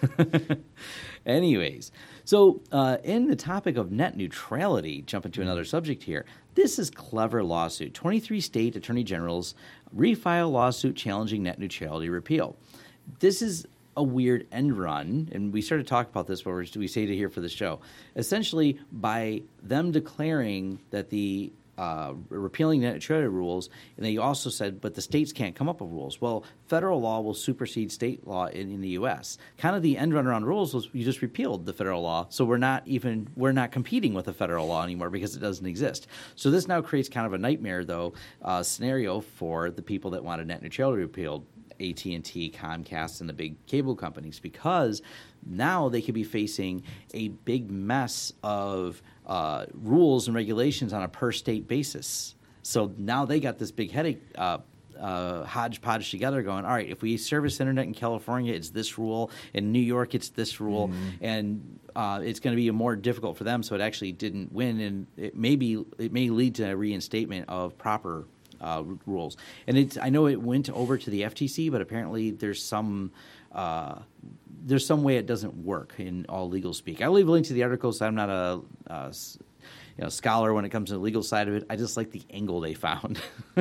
Anyways, so uh, in the topic of net neutrality, jump into another subject here. This is clever lawsuit. twenty-three state attorney generals refile lawsuit challenging net neutrality repeal. This is a weird end run, and we started talking about this, but we say it here for the show. Essentially, by them declaring that the uh, repealing net neutrality rules, and they also said, but the states can't come up with rules. Well, federal law will supersede state law in, in the U S. Kind of the end run around rules was you just repealed the federal law, so we're not even we're not competing with the federal law anymore because it doesn't exist. So this now creates kind of a nightmare, though, uh, scenario for the people that wanted net neutrality repealed. A T and T, Comcast, and the big cable companies, because now they could be facing a big mess of uh, rules and regulations on a per-state basis. So now they got this big headache, uh, uh, hodgepodge together going, all right, if we service internet in California, it's this rule. In New York, it's this rule. Mm-hmm. And uh, it's going to be more difficult for them, so it actually didn't win. And it may, be, it may lead to a reinstatement of proper Uh, rules. And it's, I know it went over to the F T C, but apparently there's some uh, there's some way it doesn't work in all legal speak. I'll leave a link to the article, so I'm not a, a you know, scholar when it comes to the legal side of it. I just like the angle they found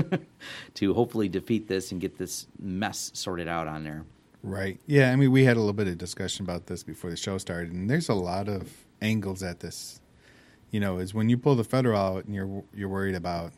to hopefully defeat this and get this mess sorted out on there. Right. Yeah, I mean, we had a little bit of discussion about this before the show started, and there's a lot of angles at this. You know, is when you pull the federal out and you're you're worried about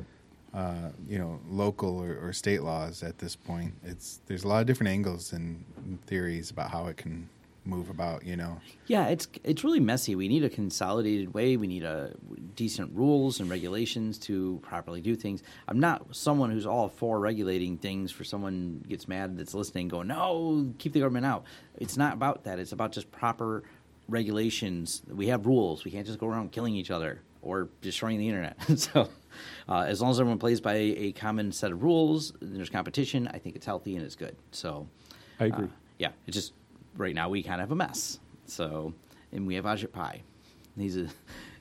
Uh, you know, local or, or state laws at this point. It's there's a lot of different angles and theories about how it can move about, you know. Yeah, it's it's really messy. We need a consolidated way. We need a decent rules and regulations to properly do things. I'm not someone who's all for regulating things for someone gets mad that's listening going, no, keep the government out. It's not about that. It's about just proper regulations. We have rules. We can't just go around killing each other or destroying the internet. so uh, as long as everyone plays by a, a common set of rules, and there's competition, I think it's healthy and it's good. So I agree. Uh, yeah, it's just right now we kind of have a mess. So, and we have Ajit Pai. He's a,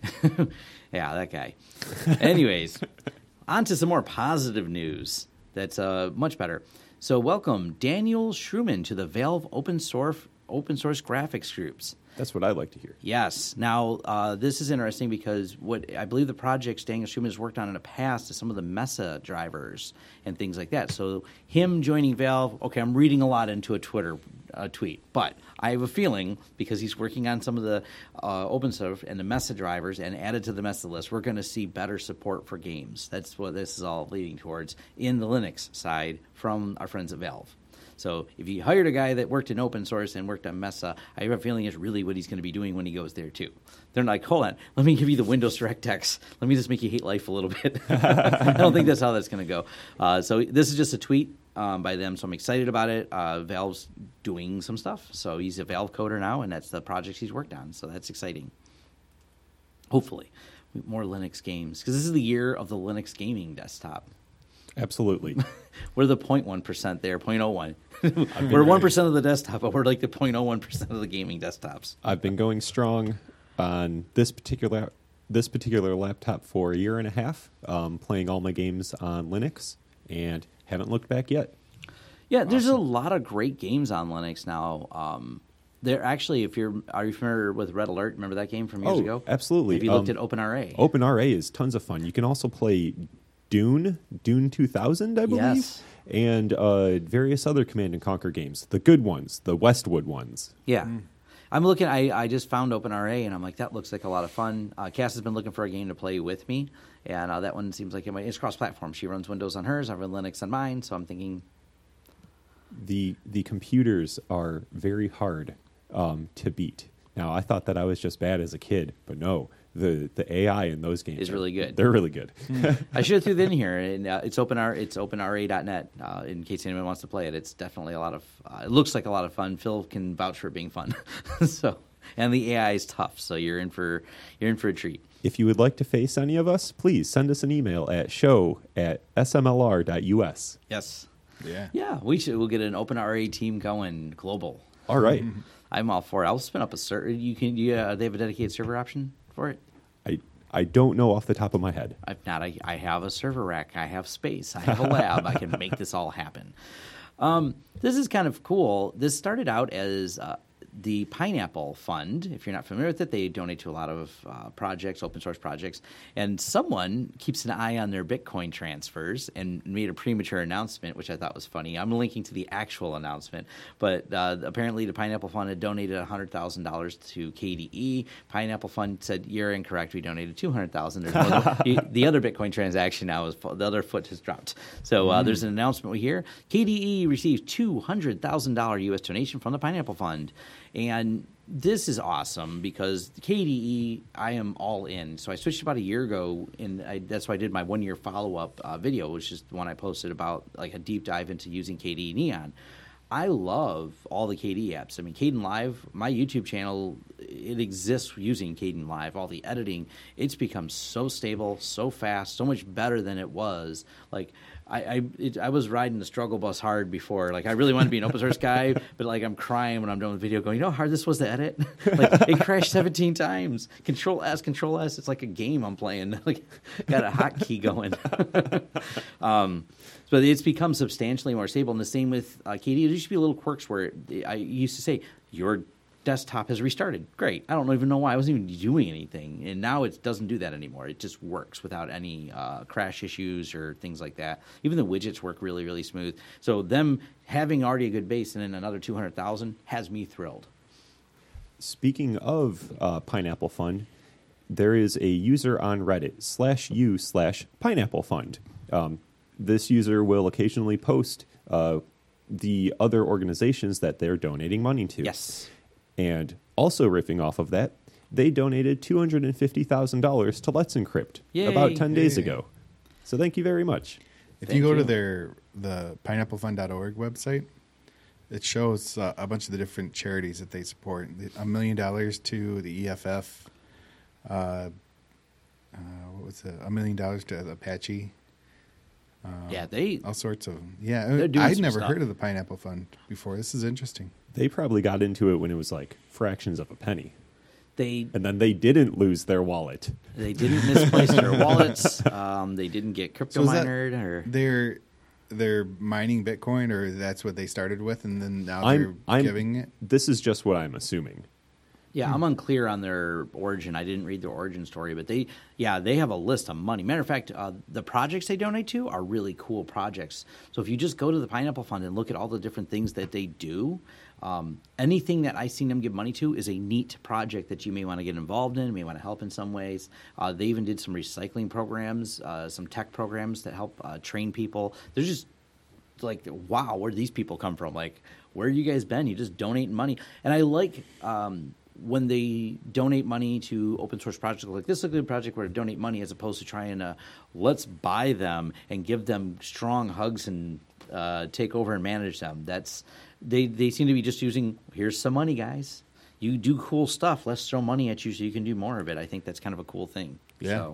yeah, that guy. Anyways, on to some more positive news that's uh, much better. So welcome Daniel Schumann to the Valve open source, open source graphics groups. That's what I like to hear. Yes. Now, uh, this is interesting because what I believe the projects Daniel Schumann has worked on in the past is some of the Mesa drivers and things like that. So him joining Valve, okay, I'm reading a lot into a Twitter uh, tweet, but I have a feeling because he's working on some of the uh, OpenSurf and the Mesa drivers and added to the Mesa list, we're going to see better support for games. That's what this is all leading towards in the Linux side from our friends at Valve. So if you hired a guy that worked in open source and worked on Mesa, I have a feeling it's really what he's going to be doing when he goes there too. They're like, hold on, let me give you the Windows DirectX. Let me just make you hate life a little bit. I don't think that's how that's going to go. Uh, so this is just a tweet um, by them, so I'm excited about it. Uh, Valve's doing some stuff. So he's a Valve coder now, and that's the projects he's worked on. So that's exciting. Hopefully. More Linux games. Because this is the year of the Linux gaming desktop. Absolutely. We're the zero point one percent there, zero point zero one. We're one percent of the desktop, but we're like the zero point zero one percent of the gaming desktops. I've been going strong on this particular this particular laptop for a year and a half, um, playing all my games on Linux, and haven't looked back yet. Yeah, there's a lot of great games on Linux now. Um, They're actually, if you're, are you familiar with Red Alert? Remember that game from years Oh, ago? absolutely. Have you looked Um, at OpenRA? OpenRA is tons of fun. You can also play Dune, Dune two thousand, I believe, Yes. and uh, various other Command and Conquer games. The good ones, the Westwood ones. Yeah. I'm looking, I, I just found OpenRA, and I'm like, that looks like a lot of fun. Uh, Cass has been looking for a game to play with me, and uh, that one seems like it might, it's cross-platform. She runs Windows on hers, I run Linux on mine, so I'm thinking... The the computers are very hard um, to beat. Now, I thought that I was just bad as a kid, but no. The the A I in those games Is are- really good. They're really good. I should have threw it in here, and uh, it's OpenR, it's openra dot net uh, in case anyone wants to play it. It's definitely a lot of, uh, it looks like a lot of fun. Phil can vouch for it being fun. So, and the A I is tough, so you're in for you're in for a treat. If you would like to face any of us, please send us an email at show at s m l r dot u s. Yes. Yeah. Yeah, we should. We'll get an OpenRA team going global. All right. I'm all for it. I'll spin up a server. You can. You, uh, they have a dedicated server option for it. I I don't know off the top of my head. If not, I, I have a server rack. I have space. I have a lab. I can make this all happen. Um, this is kind of cool. This started out as uh, the Pineapple Fund. If you're not familiar with it, they donate to a lot of uh, projects, open source projects. And someone keeps an eye on their Bitcoin transfers and made a premature announcement, which I thought was funny. I'm linking to the actual announcement. But uh, apparently the Pineapple Fund had donated one hundred thousand dollars to K D E. Pineapple Fund said, you're incorrect. We donated two hundred thousand dollars. the, the other Bitcoin transaction now is the other foot has dropped. So uh, mm. there's an announcement here. K D E received two hundred thousand dollars U S donation from the Pineapple Fund. And this is awesome because K D E, I am all in. So I switched about a year ago, and I, that's why I did my one-year follow-up uh, video, which is the one I posted about like a deep dive into using K D E Neon. I love all the K D E apps. I mean, Kdenlive, my YouTube channel, it exists using Kdenlive. All the editing, it's become so stable, so fast, so much better than it was. Like, I I, it, I was riding the struggle bus hard before. Like, I really want to be an open source guy, but like I'm crying when I'm done with the video going, you know how hard this was to edit? Like, it crashed seventeen times. Control S, Control S, it's like a game I'm playing. Like, got a hotkey going. um, but it's become substantially more stable. And the same with uh, K D E. There used to be little quirks where it, I used to say, your desktop has restarted. Great. I don't even know why. I wasn't even doing anything. And now it doesn't do that anymore. It just works without any uh, crash issues or things like that. Even the widgets work really, really smooth. So them having already a good base and then another two hundred thousand has me thrilled. Speaking of uh, Pineapple Fund, there is a user on Reddit, slash u slash Pineapple Fund. Um, this user will occasionally post uh, the other organizations that they're donating money to. Yes. And also riffing off of that, they donated two hundred fifty thousand dollars to Let's Encrypt Yay. about ten days Yay. ago. So thank you very much. If Thank you go you. to their the pineapple fund dot org website, it shows uh, a bunch of the different charities that they support. A million dollars to the E F F. Uh, uh, what was it? A million dollars to Apache. Uh, Yeah, they all sorts of yeah. They're doing I'd some never stuff. heard of the Pineapple Fund before. This is interesting. They probably got into it when it was like fractions of a penny. they And then they didn't lose their wallet. they didn't misplace their wallets. Um, they didn't get crypto So is that- miner or They're they're mining Bitcoin, or that's what they started with, and then now I'm- they're I'm- giving it. This is just what I'm assuming. Yeah, I'm unclear on their origin. I didn't read their origin story, but they, yeah, they have a list of money. Matter of fact, uh, the projects they donate to are really cool projects. So if you just go to the Pineapple Fund and look at all the different things that they do, um, anything that I've seen them give money to is a neat project that you may want to get involved in, may want to help in some ways. Uh, they even did some recycling programs, uh, some tech programs that help uh, train people. They're just like, wow, where do these people come from? Like, where have you guys been? You just donate money. And I like um, when they donate money to open source projects, like this is a good project where to donate money as opposed to trying to let's buy them and give them strong hugs and uh, take over and manage them. That's they, they seem to be just using, here's some money, guys. You do cool stuff. Let's throw money at you so you can do more of it. I think that's kind of a cool thing. Yeah. So,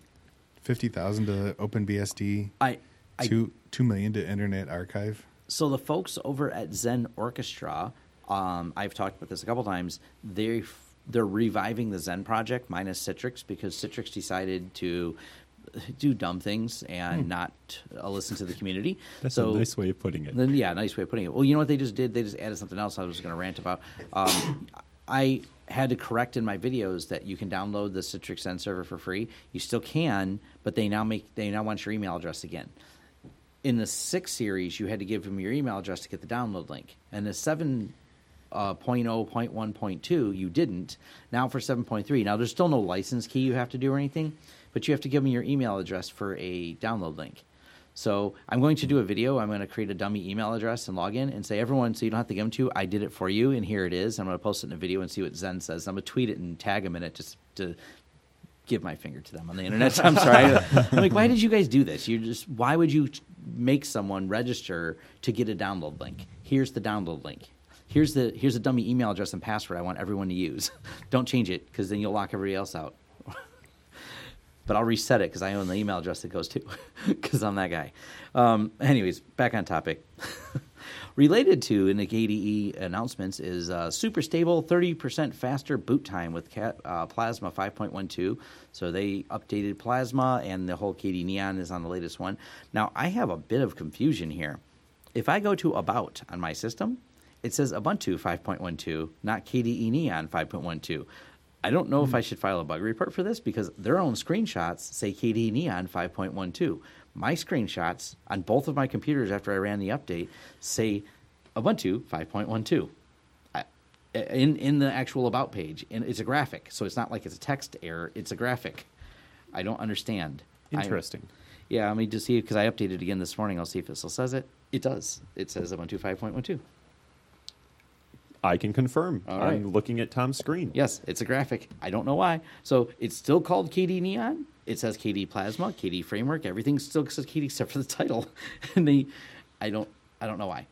fifty thousand to OpenBSD. I, I two two million to Internet Archive. So the folks over at Zen Orchestra, um, I've talked about this a couple times. They they're reviving the Zen project minus Citrix because Citrix decided to do dumb things and hmm. not uh, listen to the community. That's so, a nice way of putting it. Then, yeah, nice way of putting it. Well, you know what they just did? They just added something else I was going to rant about. Um, I had to correct in my videos that you can download the Citrix Zen server for free. You still can, but they now make they now want your email address again. In the six series, you had to give them your email address to get the download link. And the seven point oh point one point two, you didn't. Now for seven point three, now there's still no license key you have to do or anything, but you have to give them your email address for a download link. So I'm going to do a video. I'm going to create a dummy email address and log in and say, everyone, so you don't have to give them to, I did it for you, and here it is. I'm going to post it in a video and see what Zen says. I'm going to tweet it and tag them in it just to give my finger to them on the internet. I'm sorry. I'm like, why did you guys do this? You just why would you make someone register to get a download link? Here's the download link. Here's the here's a dummy email address and password I want everyone to use. Don't change it because then you'll lock everybody else out. But I'll reset it because I own the email address it goes to because I'm that guy. Um, anyways, back on topic. Related to in the K D E announcements is uh, super stable, thirty percent faster boot time with Cat, uh, Plasma five point twelve. So they updated Plasma, and the whole K D Neon is on the latest one. Now, I have a bit of confusion here. If I go to About on my system, it says Ubuntu five point twelve, not K D E Neon five point twelve. I don't know mm-hmm. if I should file a bug report for this because their own screenshots say K D E Neon five point twelve. My screenshots on both of my computers after I ran the update say Ubuntu five point twelve I, in in the actual About page, and it's a graphic, so it's not like it's a text error. It's a graphic. I don't understand. Interesting. I, yeah, let me just see because I updated it again this morning. I'll see if it still says it. It does. It says Ubuntu five point twelve. I can confirm. All right. I'm looking at Tom's screen. Yes, it's a graphic. I don't know why. So it's still called K D Neon. It says K D Plasma, K D Framework. Everything still says K D except for the title. And they, I don't, I don't know why.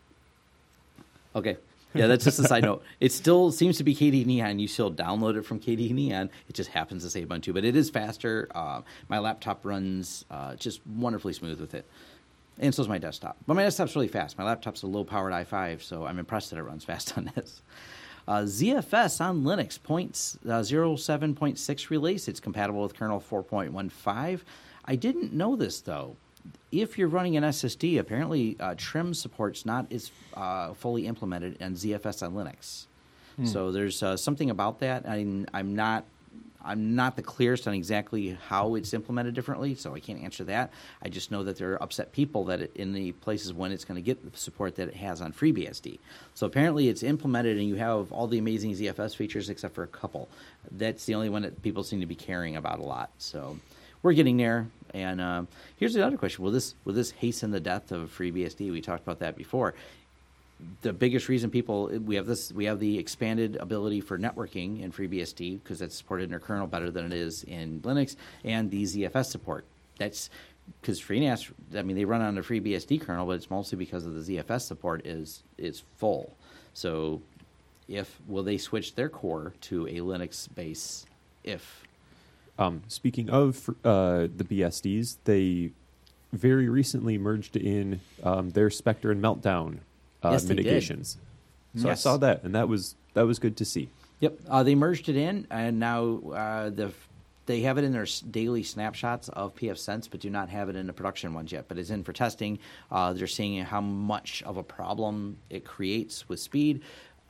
Okay, yeah, that's just a side note. It still seems to be K D Neon. You still download it from K D Neon. It just happens to say Ubuntu, but it is faster. Uh, my laptop runs uh, just wonderfully smooth with it. And so is my desktop. But my desktop's really fast. My laptop's a low-powered i five, so I'm impressed that it runs fast on this. Uh, Z F S on Linux points uh, oh seven point six release. It's compatible with kernel four point fifteen. I didn't know this, though. If you're running an S S D, apparently uh, trim support's not as uh, fully implemented in Z F S on Linux. Hmm. So there's uh, something about that. I'm, I'm not I'm not the clearest on exactly how it's implemented differently, so I can't answer that. I just know that there are upset people that it, in the places when it's going to get the support that it has on FreeBSD. So apparently it's implemented and you have all the amazing Z F S features except for a couple. That's the only one that people seem to be caring about a lot. So we're getting there. And uh, here's the other question. Will this, will this hasten the death of FreeBSD? We talked about that before. The biggest reason people we have this we have the expanded ability for networking in FreeBSD because that's supported in their kernel better than it is in Linux, and the Z F S support. That's because FreeNAS, I mean, they run on the FreeBSD kernel, but it's mostly because of the Z F S support is is full. So, if will they switch their core to a Linux base? If um, speaking of uh, the B S Ds, they very recently merged in um, their Spectre and Meltdown. Uh, yes, mitigations. So yes. I saw that, and that was that was good to see. Yep, uh, they merged it in, and now uh, the they have it in their daily snapshots of pfSense, but do not have it in the production ones yet. But it's in for testing. Uh, they're seeing how much of a problem it creates with speed.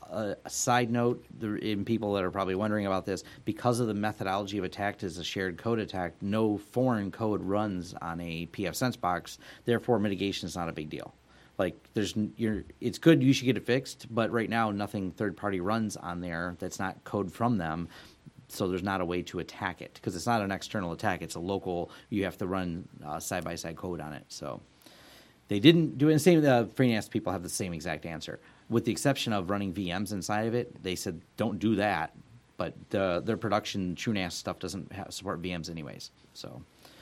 Uh, a side note, the, in people that are probably wondering about this, because of the methodology of attack as a shared code attack, no foreign code runs on a pfSense box. Therefore, mitigation is not a big deal. Like, there's, you're, it's good. You should get it fixed. But right now, nothing third party runs on there that's not code from them. So there's not a way to attack it because it's not an external attack. It's a local. You have to run uh, side by side code on it. So they didn't do it. And same. Uh, FreeNAS people have the same exact answer. With the exception of running V Ms inside of it, they said don't do that. But the, their production TrueNAS stuff doesn't have, support V Ms anyways. So,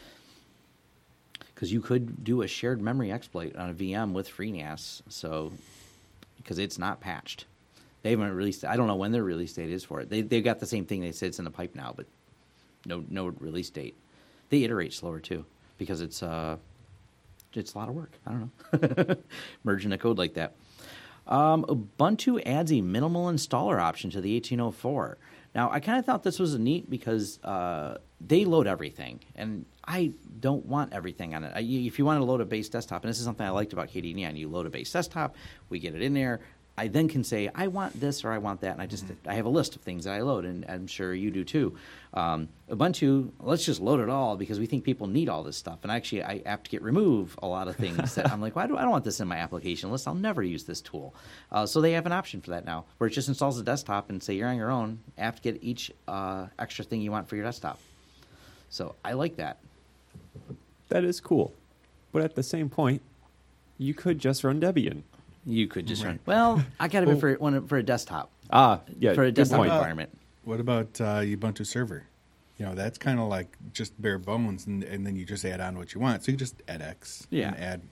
because you could do a shared memory exploit on a V M with FreeNAS, so because it's not patched, they haven't released. I don't know when their release date is for it. They they've got the same thing. They said it's in the pipe now, but no no release date. They iterate slower too because it's uh it's a lot of work. I don't know merging the code like that. Um, Ubuntu adds a minimal installer option to the eighteen oh four. Now, I kind of thought this was neat because uh, they load everything, and I don't want everything on it. I, if you want to load a base desktop, and this is something I liked about K D Neon, you load a base desktop, we get it in there. I then can say, I want this or I want that, and I just mm-hmm. I have a list of things that I load, and I'm sure you do too. Um, Ubuntu, let's just load it all because we think people need all this stuff. And actually, I apt-get remove a lot of things that I'm like, why do I don't want this in my application list? I'll never use this tool. Uh, so they have an option for that now, where it just installs the desktop and say you're on your own. Apt-get each uh, extra thing you want for your desktop. So I like that. That is cool, but at the same point, you could just run Debian. You could just run. Well, I got to be for one for a desktop. Ah, yeah, for a good desktop point. environment. Uh, what about uh, Ubuntu server? You know, that's kind of like just bare bones, and, and then you just add on what you want. So you just add X Yeah. and add.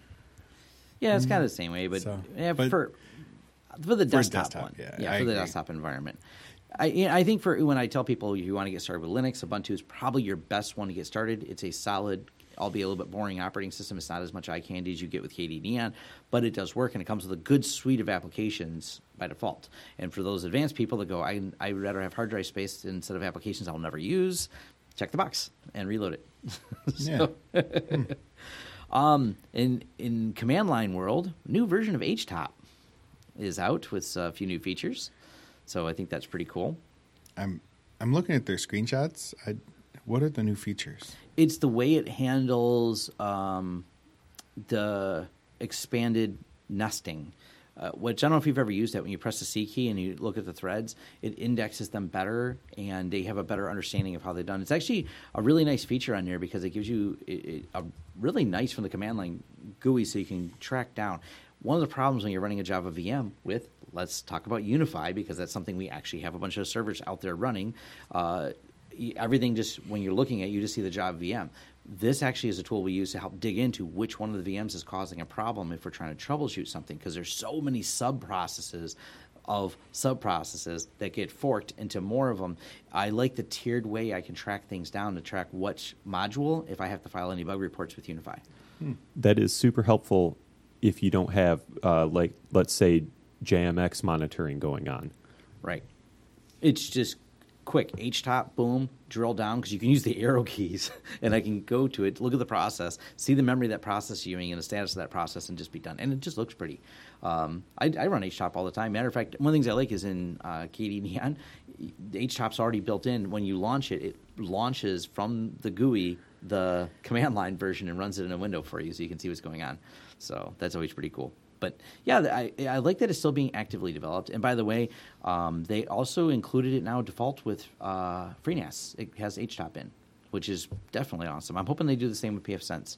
Yeah, it's kind of the same way, but, So, yeah, but for for the desktop, desktop, one, yeah, yeah, I for the agree. desktop environment. I you know, I think for when I tell people you want to get started with Linux, Ubuntu is probably your best one to get started. It's a solid, albeit a little bit boring operating system. It's not as much eye candy as you get with K D Neon, but it does work, and it comes with a good suite of applications by default. And for those advanced people that go, I I would rather have hard drive space instead of applications I'll never use, check the box and reload it. So, Yeah. um, in in command line world, new version of H top is out with a few new features. So I think that's pretty cool. I'm I'm looking at their screenshots. I, what are the new features? It's the way it handles um, the expanded nesting, uh, which I don't know if you've ever used that. When you press the C key and you look at the threads, it indexes them better, and they have a better understanding of how they're done. It's actually a really nice feature on there because it gives you it, it, a really nice from the command line G U I so you can track down. One of the problems when you're running a Java V M with, let's talk about Unify, because that's something we actually have a bunch of servers out there running. Uh, everything just, when you're looking at, you just see the Java V M. This actually is a tool we use to help dig into which one of the V Ms is causing a problem if we're trying to troubleshoot something, because there's so many sub-processes of sub-processes that get forked into more of them. I like the tiered way I can track things down to track which module if I have to file any bug reports with Unify. Hmm. That is super helpful if you don't have, uh, like, let's say, J M X monitoring going on. Right. It's just quick. H top, boom, drill down, because you can use the arrow keys, and I can go to it, look at the process, see the memory that process is using and the status of that process, and just be done. And it just looks pretty. Um, I, I run H top all the time. Matter of fact, one of the things I like is in uh, K D Neon, H top's already built in. When you launch it, it launches from the G U I the command line version and runs it in a window for you so you can see what's going on. So that's always pretty cool. But yeah, I, I like that it's still being actively developed. And by the way, um, they also included it now default with uh, FreeNAS. It has H top in, which is definitely awesome. I'm hoping they do the same with pfSense.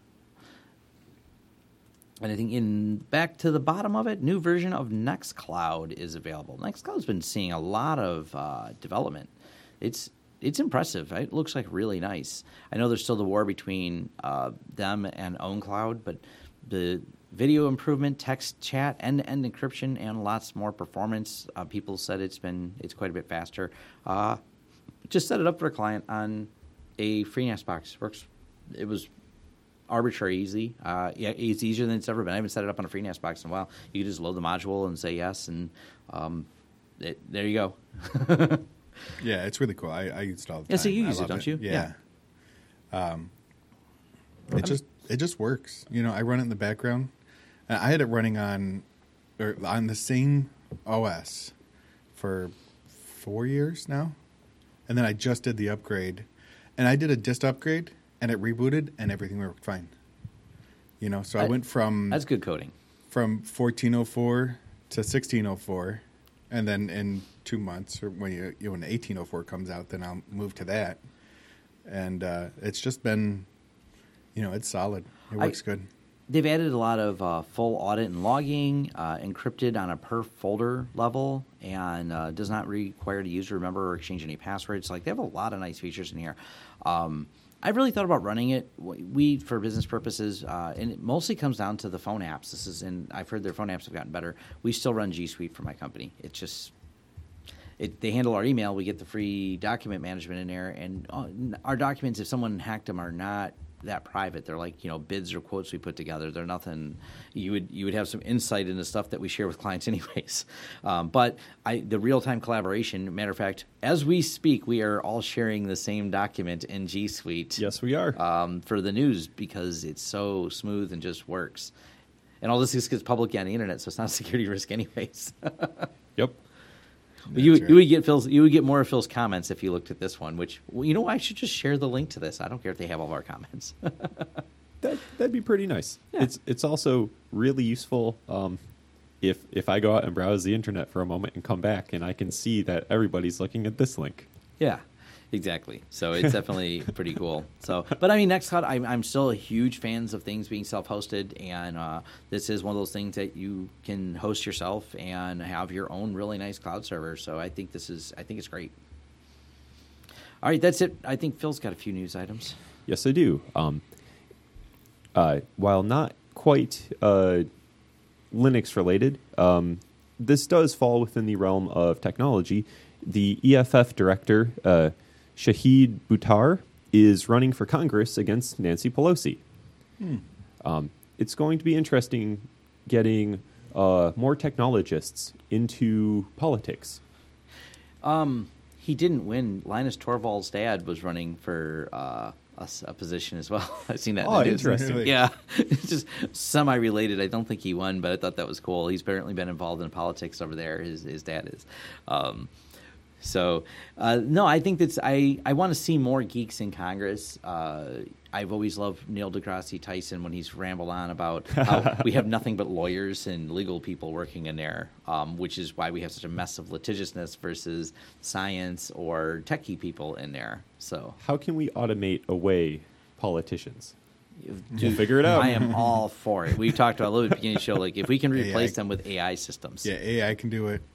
And I think in back to the bottom of it, new version of Nextcloud is available. Nextcloud's been seeing a lot of uh, development. It's it's impressive. It looks like really nice. I know there's still the war between uh, them and OwnCloud, but the video improvement, text chat, end-to-end encryption, and lots more performance. Uh, people said it's been it's quite a bit faster. Uh, just set it up for a client on a FreeNAS box. Works. It was arbitrary easy. Uh, yeah, it's easier than it's ever been. I haven't set it up on a FreeNAS box in a while. You can just load the module and say yes, and um, it, there you go. Yeah, it's really cool. I, I use it all the time. Yeah, so you I use it, love don't you? Yeah. Um, it just it just works. You know, I run it in the background. Uh, I had it running on or on the same O S for four years now, and then I just did the upgrade, and I did a dist upgrade, and it rebooted, and everything worked fine. You know, so I, I- went from That's good coding. from fourteen oh four to sixteen oh four, and then in two months, or when you, you know, when eighteen oh four comes out, then I'll move to that, and uh, it's just been, you know, it's solid. It I- works good. They've added a lot of uh, full audit and logging, uh, encrypted on a per folder level, and uh, does not require the user to remember or exchange any passwords. Like, they have a lot of nice features in here. Um, I've really thought about running it. We, for business purposes, uh, and it mostly comes down to the phone apps. This is, and I've heard their phone apps have gotten better. We still run G Suite for my company. It's just, it, they handle our email. We get the free document management in there, and uh, our documents, if someone hacked them, are not that private. They're like, you know, bids or quotes we put together. They're nothing. You would you would have some insight into stuff that we share with clients anyways. Um, but I, the real time collaboration. Matter of fact, as we speak, we are all sharing the same document in G Suite. Yes, we are. Um, for the news, because it's so smooth and just works. And all this just gets public on the internet, so it's not a security risk anyways. Yep. you That's right. you would get Phil's you would get more of Phil's comments if you looked at this one. Which, well, you know, I should just share the link to this. I don't care if they have all of our comments. That that'd be pretty nice. Yeah. It's it's also really useful um, if if I go out and browse the internet for a moment and come back and I can see that everybody's looking at this link. Yeah, exactly. So it's definitely pretty cool. So, but I mean, Nextcloud, I'm, I'm still a huge fans of things being self-hosted, and uh, this is one of those things that you can host yourself and have your own really nice cloud server. So I think this is, I think it's great. All right, that's it. I think Phil's got a few news items. Yes, I do. Um, uh, while not quite uh, Linux related, um, this does fall within the realm of technology. The E F F director, uh, Shahid Buttar, is running for Congress against Nancy Pelosi. Um, it's going to be interesting getting uh, more technologists into politics. Um, he didn't win. Linus Torvalds' dad was running for uh, a, s- a position as well. I've seen that. in Oh, the news. interesting. Really? Yeah, it's just semi-related. I don't think he won, but I thought that was cool. He's apparently been involved in politics over there. His his dad is. Um, so uh, no, I think that's I, I want to see more geeks in Congress. Uh, I've always loved Neil deGrasse Tyson when he's rambled on about how we have nothing but lawyers and legal people working in there, um, which is why we have such a mess of litigiousness versus science or techie people in there. So How can we automate away politicians? We'll figure it out. I am all for it. We've talked about a little bit at the beginning of the show, like if we can replace A I. them with A I systems. Yeah, A I can do it.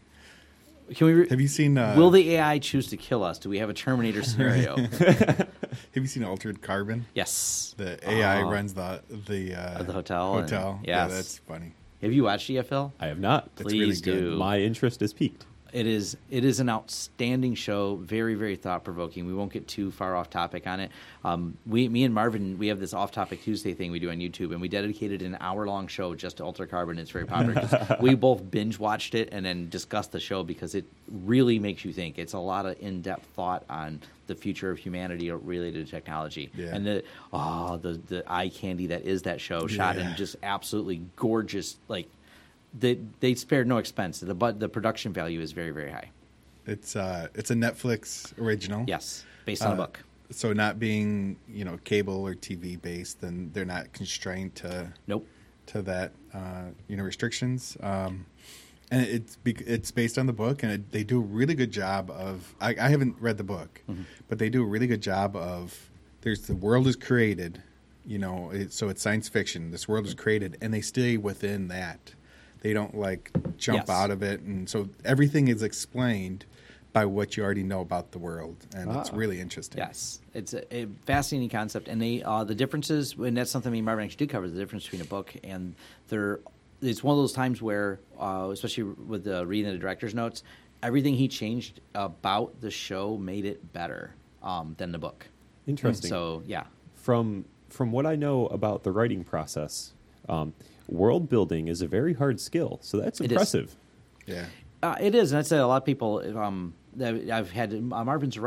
Can we? Re- Have you seen? Uh, will the A I choose to kill us? Do we have a Terminator scenario? Have you seen Altered Carbon? Yes. The A I Oh. runs the the uh, The hotel and- Hotel. yes. Yeah, that's funny. Have you watched E F L? I have not. It's really Please good. do. My interest is piqued. It is it is an outstanding show, very very thought provoking. We won't get too far off topic on it. Um, we, me and Marvin, we have this off topic Tuesday thing we do on YouTube, and we dedicated an hour long show just to Ultra Carbon. It's very popular. 'Cause we both binge watched it and then discussed the show because it really makes you think. It's a lot of in depth thought on the future of humanity related to technology, Yeah. and the oh the the eye candy that is that show, shot in Yeah. just absolutely gorgeous like. They they spared no expense. The but the production value is very very high. It's uh, it's a Netflix original. Yes, based on a Uh, book. So not being you know cable or T V based, then they're not constrained to Nope. to that uh, you know restrictions. Um, and it's bec- it's based on the book, and it, they do a really good job of. I, I haven't read the book, Mm-hmm. but they do a really good job of. There's the world is created, you know, it, so it's science fiction. This world is created, and they stay within that. They don't like jump Yes. out of it, and so everything is explained by what you already know about the world, and it's Ah. really interesting. Yes, it's a, a fascinating concept, and they uh, the differences, and that's something me and Marvin actually did cover, the difference between a book and there. It's one of those times where, uh, especially with the reading the director's notes, everything he changed about the show made it better um, than the book. Interesting. So yeah, From from what I know about the writing process, um, world building is a very hard skill. So that's It is. impressive. Yeah. Uh, it is, and I'd say a lot of people. Um, that I've had uh, Marvin's a writer.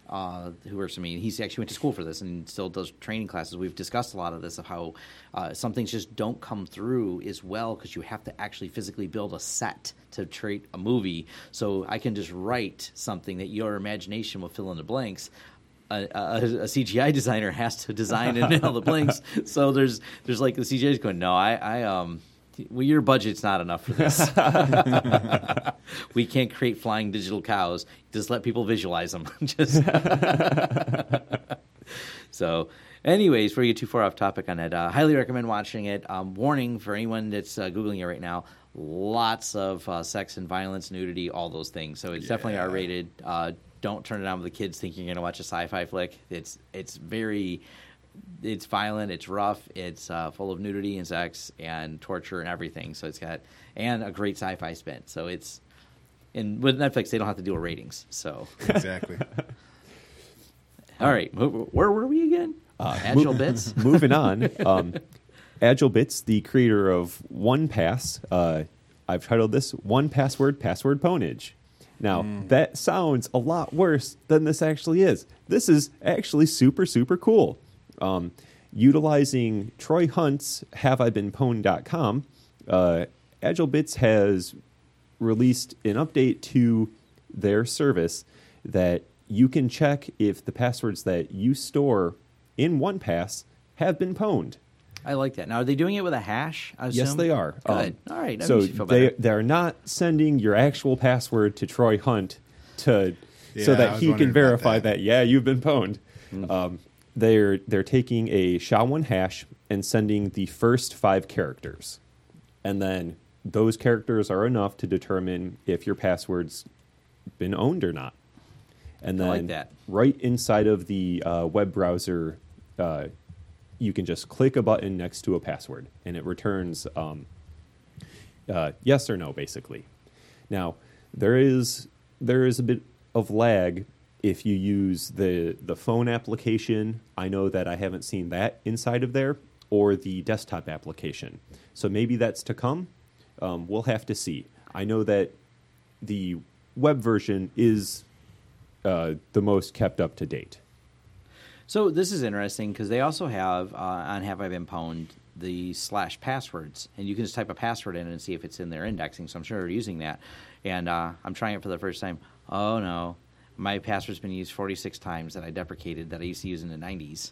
uh, who works for me, he's actually went to school for this and still does training classes. We've discussed a lot of this of how uh, some things just don't come through as well because you have to actually physically build a set to treat a movie. So I can just write something that your imagination will fill in the blanks. A, a, a C G I designer has to design and nail the blanks. So there's there's like the C G I is going, no, I, I um. Well, your budget's not enough for this. We can't create flying digital cows. Just let people visualize them. Just so, anyways, before we get too far off topic on it, uh, highly recommend watching it. Um, warning for anyone that's uh, Googling it right now, lots of uh, sex and violence, nudity, all those things. So it's Yeah. definitely R-rated. Uh, don't turn it on with the kids thinking you're going to watch a sci-fi flick. It's It's very... It's violent, it's rough, it's uh, full of nudity and sex and torture and everything. So it's got and a great sci-fi spin. So it's and with Netflix they don't have to do a ratings. So Exactly. all right, where were we again? Uh, Agile Bits. Moving on, um, Agile Bits, the creator of OnePass, uh, I've titled this One Password Password Pwnage. Now, mm. that sounds a lot worse than this actually is. This is actually super, super cool. Um, utilizing Troy Hunt's have I been pwned dot com, uh, AgileBits has released an update to their service that you can check if the passwords that you store in OnePass have been pwned. I like that. Now, are they doing it with a hash? I Yes, assume? they are. Good. Um, All right. That so makes you feel they better. they're not sending your actual password to Troy Hunt to so Yeah, I that was he wondering can about verify that. that. yeah you've been pwned. Mm. Um, they're they're taking a SHA one hash and sending the first five characters, and then those characters are enough to determine if your password's been owned or not. And I then like that. right inside of the uh, web browser, uh, you can just click a button next to a password, and it returns um, uh, yes or no, basically. Now, there is there is a bit of lag if you use the the phone application. I know that I haven't seen that inside of there, or the desktop application. So maybe that's to come. Um, we'll have to see. I know that the web version is uh, the most kept up to date. So this is interesting because they also have uh, on Have I Been Pwned the slash passwords, and you can just type a password in and see if it's in their indexing. So I'm sure they're using that, and uh, I'm trying it for the first time. Oh no, my password's been used forty-six times that I deprecated that I used to use in the nineties.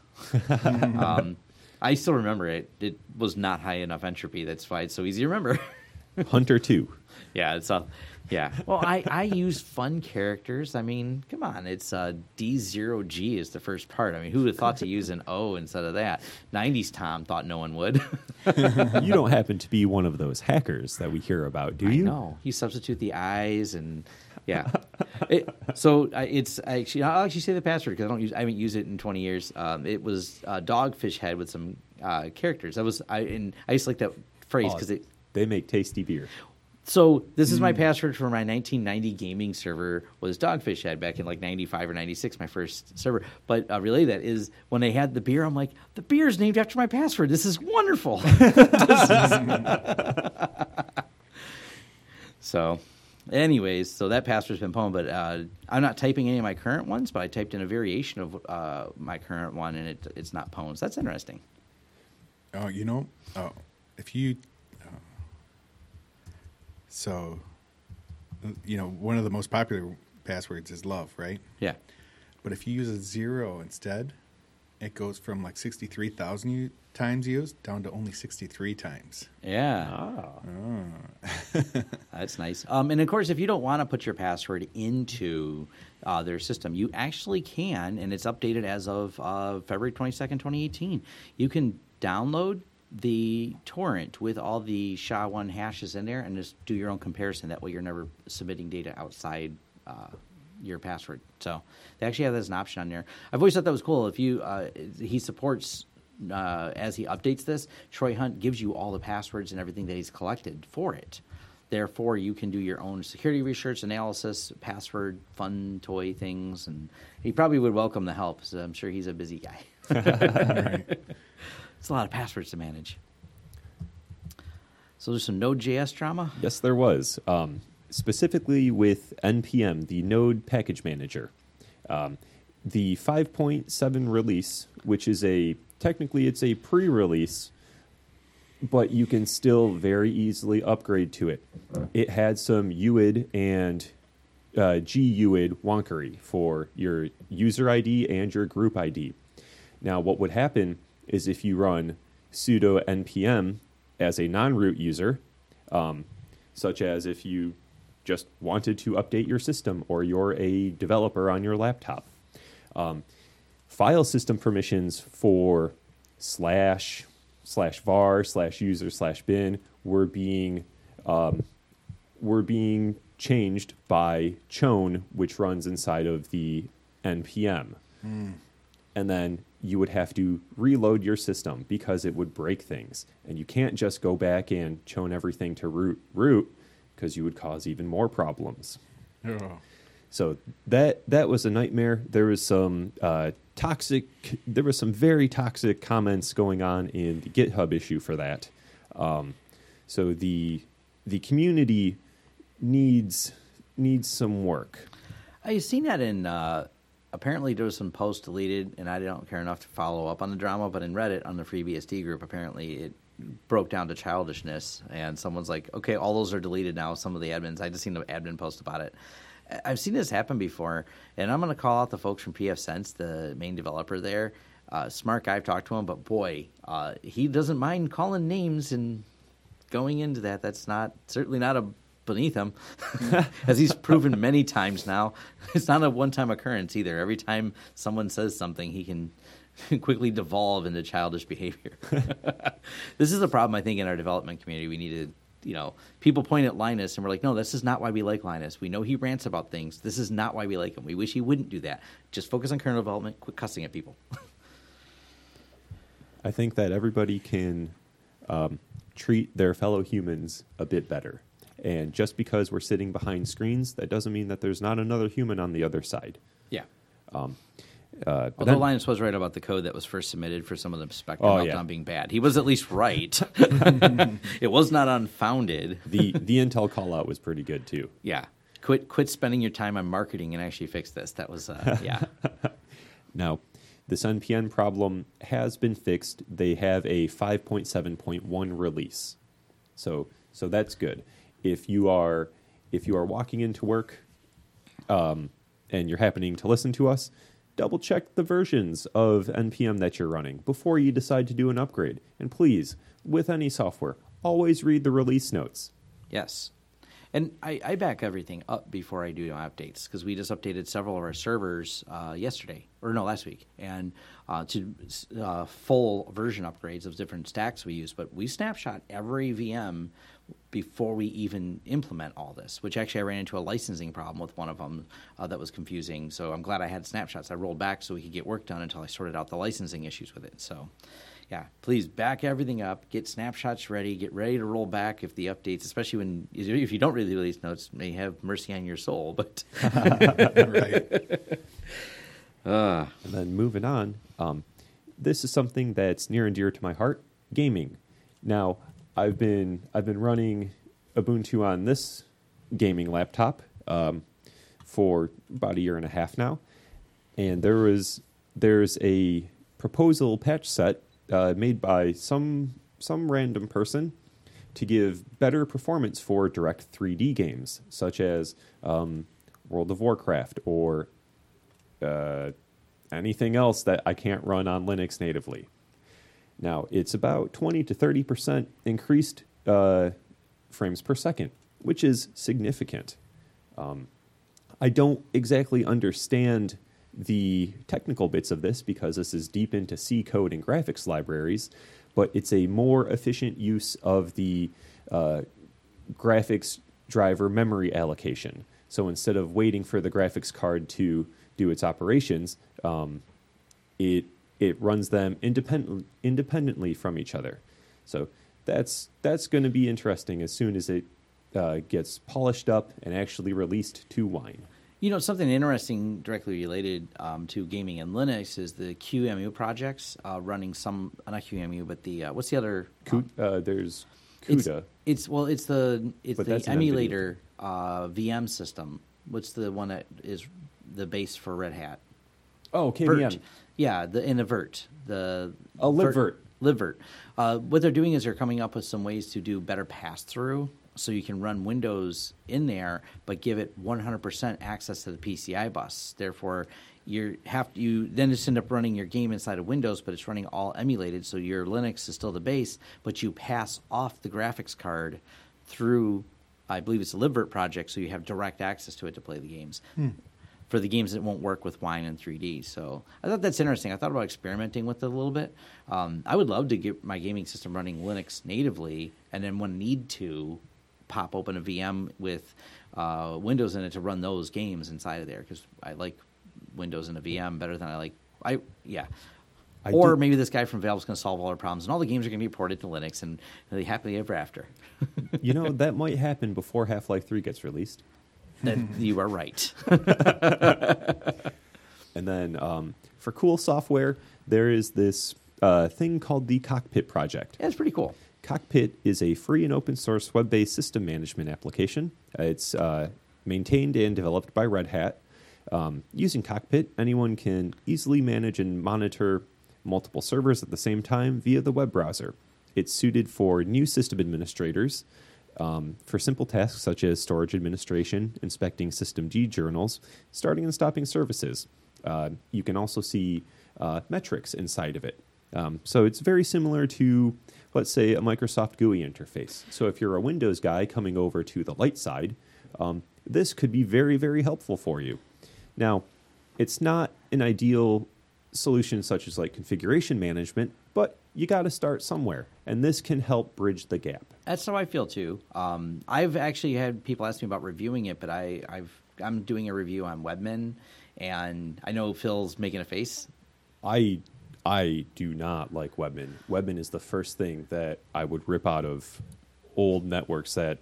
um, I still remember it. It was not high enough entropy. That's why it's so easy to remember. Hunter two. Yeah, it's all. Yeah. Well, I, I use fun characters. I mean, come on. It's uh, D zero G is the first part. I mean, who would have thought to use an O instead of that? nineties Tom thought no one would. You don't happen to be one of those hackers that we hear about, do I you? know. You substitute the I's and yeah. It, so I, it's I actually I'll actually say the password because I don't use I haven't used it in twenty years. Um, it was uh, Dogfish Head with some uh, characters. That was I and I used to like that phrase because it. They make tasty beer. So this is my password for my nineteen ninety gaming server was Dogfish Head back in like ninety-five or ninety-six, my first server. But uh, really that is when they had the beer, I'm like, the beer is named after my password. This is wonderful. This is- so anyways, so that password's been pwned, but uh, I'm not typing any of my current ones, but I typed in a variation of uh, my current one, and it, it's not pwned. So that's interesting. Oh, you know, oh, if you, uh, so, you know, one of the most popular passwords is love, right? Yeah. But if you use a zero instead, it goes from like sixty-three thousand u- times used down to only sixty-three times. Yeah. That's nice. Um, and of course, if you don't want to put your password into uh, their system, you actually can, and it's updated as of uh, February twenty-second, twenty eighteen. You can download the torrent with all the S H A one hashes in there and just do your own comparison. That way you're never submitting data outside uh, your password. So they actually have that as an option on there. I've always thought that was cool. If you, uh, he supports, uh, as he updates this, Troy Hunt gives you all the passwords and everything that he's collected for it. Therefore, you can do your own security research, analysis, password, fun toy things, and he probably would welcome the help. So I'm sure he's a busy guy. Right. It's a lot of passwords to manage. So there's some Node.js drama? Yes, there was. Um, specifically with N P M, the Node Package Manager. Um, the five point seven release, which is a technically it's a pre-release, but you can still very easily upgrade to it. It had some U I D and uh, G U I D wonkery for your user I D and your group I D. Now, what would happen is if you run sudo npm as a non-root user, um, such as if you just wanted to update your system or you're a developer on your laptop, um, file system permissions for slash slash var slash user slash bin were being um, were being changed by chown, which runs inside of the npm. Mm. And then you would have to reload your system because it would break things. And you can't just go back and chown everything to root root because you would cause even more problems. Oh. So that that was a nightmare. There was some uh, toxic, there was some very toxic comments going on in the GitHub issue for that. Um, so the the community needs needs some work. I've seen that in. Uh, apparently, there was some posts deleted, and I don't care enough to follow up on the drama. But in Reddit, on the FreeBSD group, apparently it broke down to childishness, and someone's like, "Okay, all those are deleted now." Some of the admins, I just seen the admin post about it. I've seen this happen before, and I'm going to call out the folks from pfSense, the main developer there. Uh, smart guy, I've talked to him, but boy, uh, he doesn't mind calling names and going into that. That's not certainly not a beneath him, as he's proven many times now. It's not a one-time occurrence either. Every time someone says something, he can quickly devolve into childish behavior. This is a problem, I think, in our development community. We need to. You know, people point at Linus, and we're like, no, this is not why we like Linus. We know he rants about things. This is not why we like him. We wish he wouldn't do that. Just focus on kernel development. Quit cussing at people. I think that everybody can um, treat their fellow humans a bit better. And just because we're sitting behind screens, that doesn't mean that there's not another human on the other side. Yeah. Um, Uh, Although then, Linus was right about the code that was first submitted for some of the Spectrum oh, meltdown yeah. being bad. He was at least right. It was not unfounded. the the Intel call out was pretty good too. Yeah. Quit quit spending your time on marketing and actually fix this. That was, uh, yeah. Now, this N P N problem has been fixed. They have a five point seven point one release. So so that's good. If you are if you are walking into work um, and you're happening to listen to us, double check the versions of N P M that you're running before you decide to do an upgrade. And please, with any software, always read the release notes. Yes. And I, I back everything up before I do updates because we just updated several of our servers uh, yesterday, or no, last week, and uh, to uh, full version upgrades of different stacks we use. But we snapshot every V M before we even implement all this, which actually I ran into a licensing problem with one of them uh, that was confusing. So I'm glad I had snapshots. I rolled back so we could get work done until I sorted out the licensing issues with it. So, yeah, please back everything up, get snapshots ready, get ready to roll back if the updates, especially when if you don't read the release notes, may have mercy on your soul. But Right. uh. And then moving on, um, this is something that's near and dear to my heart: gaming. Now, I've been I've been running Ubuntu on this gaming laptop um, for about a year and a half now, and there was there's a proposal patch set uh, made by some some random person to give better performance for direct three D games such as um, World of Warcraft or uh, anything else that I can't run on Linux natively. Now, it's about twenty to thirty percent increased uh, frames per second, which is significant. Um, I don't exactly understand the technical bits of this because this is deep into C code and graphics libraries, but it's a more efficient use of the uh, graphics driver memory allocation. So instead of waiting for the graphics card to do its operations, um, it It runs them independent, independently from each other. So that's that's going to be interesting as soon as it uh, gets polished up and actually released to Wine. You know, something interesting directly related um, to gaming and Linux is the Q E M U projects uh, running some, not Q E M U, but the, uh, what's the other? Cu- uh, there's It's, CUDA. it's well, it's the it's But the that's an emulator uh, V M system. What's the one that is the base for Red Hat? Oh, K V M. Vert. Yeah, the in a Vert. The Oh, LibVert. LibVert. Uh, what they're doing is they're coming up with some ways to do better pass-through, so you can run Windows in there, but give it one hundred percent access to the P C I bus. Therefore, you have you then just end up running your game inside of Windows, but it's running all emulated, so your Linux is still the base, but you pass off the graphics card through, I believe it's a LibVert project, so you have direct access to it to play the games. Hmm. For the games that won't work with Wine and three D. So I thought that's interesting. I thought about experimenting with it a little bit. Um, I would love to get my gaming system running Linux natively, and then when need to, pop open a V M with uh, Windows in it to run those games inside of there, because I like Windows in a V M better than I like I yeah. I or did- maybe this guy from Valve's going to solve all our problems, and all the games are going to be ported to Linux, and they'll be happily ever after. You know, that might happen before Half-Life three gets released. That you are right. And then um, for cool software, there is this uh, thing called the Cockpit Project. Yeah, it's pretty cool. Cockpit is a free and open source web-based system management application. Uh, It's uh, maintained and developed by Red Hat. Um, using Cockpit, anyone can easily manage and monitor multiple servers at the same time via the web browser. It's suited for new system administrators, um, for simple tasks such as storage administration, inspecting systemd journals, starting and stopping services. Uh, you can also see uh, metrics inside of it. Um, so it's very similar to, let's say, a Microsoft G U I interface. So if you're a Windows guy coming over to the light side, um, this could be very, very helpful for you. Now, it's not an ideal solution such as like configuration management, but you got to start somewhere, and this can help bridge the gap. That's how I feel too. Um, I've actually had people ask me about reviewing it, but I, I've I'm doing a review on Webmin, and I know Phil's making a face. I I do not like Webmin. Webmin is the first thing that I would rip out of old networks that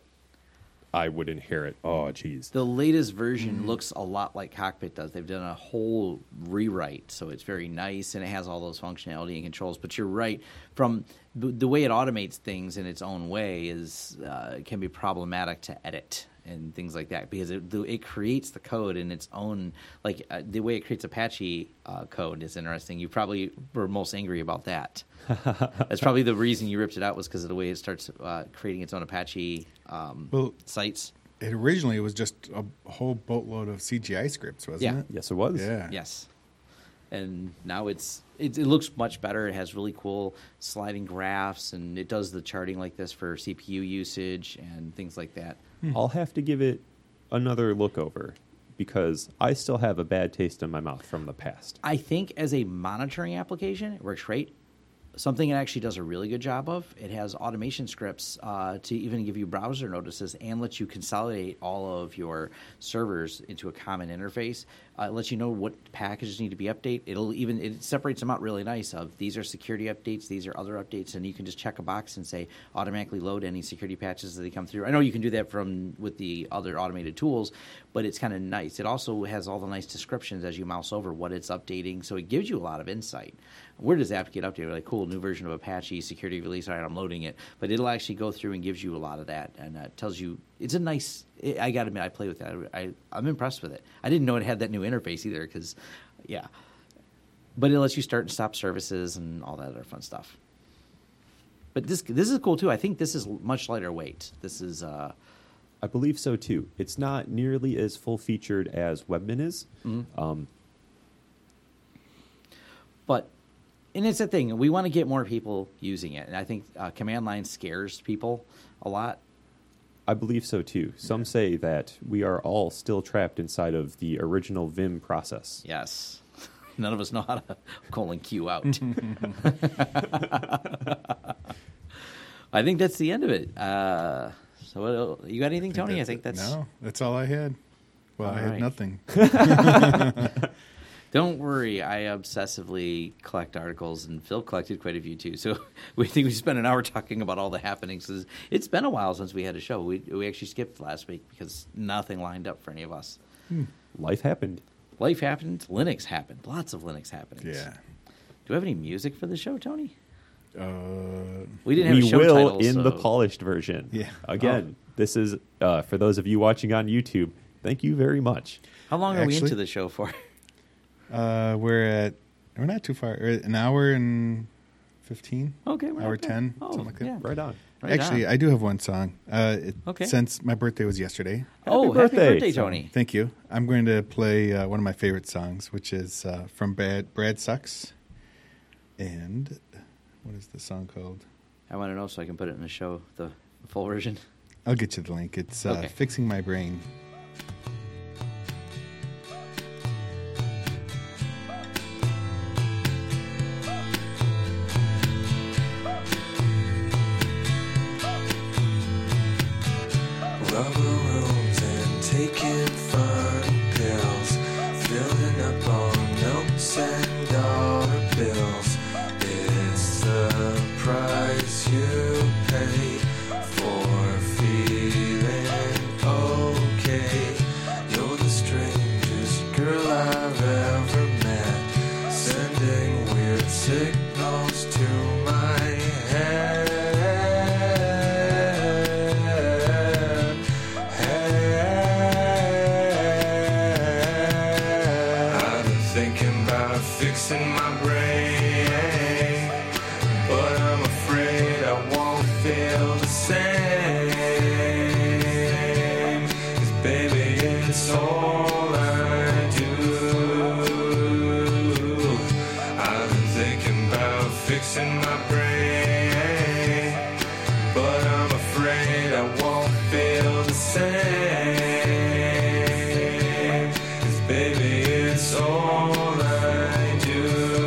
I would inherit. Oh, geez. The latest version looks a lot like Cockpit does. They've done a whole rewrite, so it's very nice, and it has all those functionality and controls. But you're right, from the, the way it automates things in its own way is uh, can be problematic to edit and things like that, because it, the, it creates the code in its own, like uh, the way it creates Apache uh, code is interesting. You probably were most angry about that. That's probably the reason you ripped it out, was because of the way it starts uh, creating its own Apache um, Well, sites. It originally was just a whole boatload of C G I scripts, wasn't Yeah. it? Yes, it was. Yeah. Yes. And now it's it, it looks much better. It has really cool sliding graphs, and it does the charting like this for C P U usage and things like that. I'll have to give it another look over because I still have a bad taste in my mouth from the past. I think as a monitoring application, it works great. Something it actually does a really good job of, it has automation scripts uh, to even give you browser notices and lets you consolidate all of your servers into a common interface. Uh, it lets you know what packages need to be updated. It'll even it separates them out really nice. Of these are security updates, these are other updates, and you can just check a box and say automatically load any security patches as they come through. I know you can do that from with the other automated tools, but it's kind of nice. It also has all the nice descriptions as you mouse over what it's updating, so it gives you a lot of insight. Where does app get updated? Like, cool, new version of Apache, security release. All right, I'm loading it. But it'll actually go through and gives you a lot of that, and uh, tells you it's a nice. It, I got to admit, I play with that. I, I'm impressed with it. I didn't know it had that new interface either, because, yeah. But it lets you start and stop services and all that other fun stuff. But this this is cool too. I think this is much lighter weight. This is. Uh, I believe so too. It's not nearly as full featured as Webmin is. Mm-hmm. Um, but. And it's a thing. We want to get more people using it. And I think uh, command line scares people a lot. I believe so too. Some say that we are all still trapped inside of the original Vim process. Yes. None of us know how to colon Q out. I think that's the end of it. Uh, so what, you got anything, Tony? I think that's... No, that's all I had. Well, All I had right. nothing. Don't worry, I obsessively collect articles, and Phil collected quite a few too. So we think we spent an hour talking about all the happenings. It's been a while since we had a show. We we actually skipped last week because nothing lined up for any of us. Life happened. Life happened. Linux happened. Lots of Linux happenings. Yeah. Do we have any music for the show, Tony? Uh, We didn't have We a show will title, in so- the polished version. Yeah. Again, this is uh, for those of you watching on YouTube. Thank you very much. How long are we Actually- into the show for? Uh, we're at we're not too far. We're at an hour and fifteen. Okay, we're hour not bad. ten, Oh, something like that. yeah. Right on. Right Actually, on. I do have one song. Uh, it, Okay. Since my birthday was yesterday, oh, Happy happy birthday. birthday, Tony! thank you. I'm going to play uh, one of my favorite songs, which is uh, from Brad Brad Sucks. And what is the song called? I want to know so I can put it in the show, the full version. I'll get you the link. It's uh, Okay. Fixing My Brain. Rubber rooms and taking fun pills, filling up on notes and dollar bills. It's the price you pay for feeling okay. You're the strangest girl I've ever met, sending weird signals to my head. I've been thinking about fixing my brain, but I'm afraid I won't feel the same. 'Cause baby, it's all I do. I've been thinking about fixing my brain, but I'm afraid I won't feel the same. 'Cause baby, it's all I do.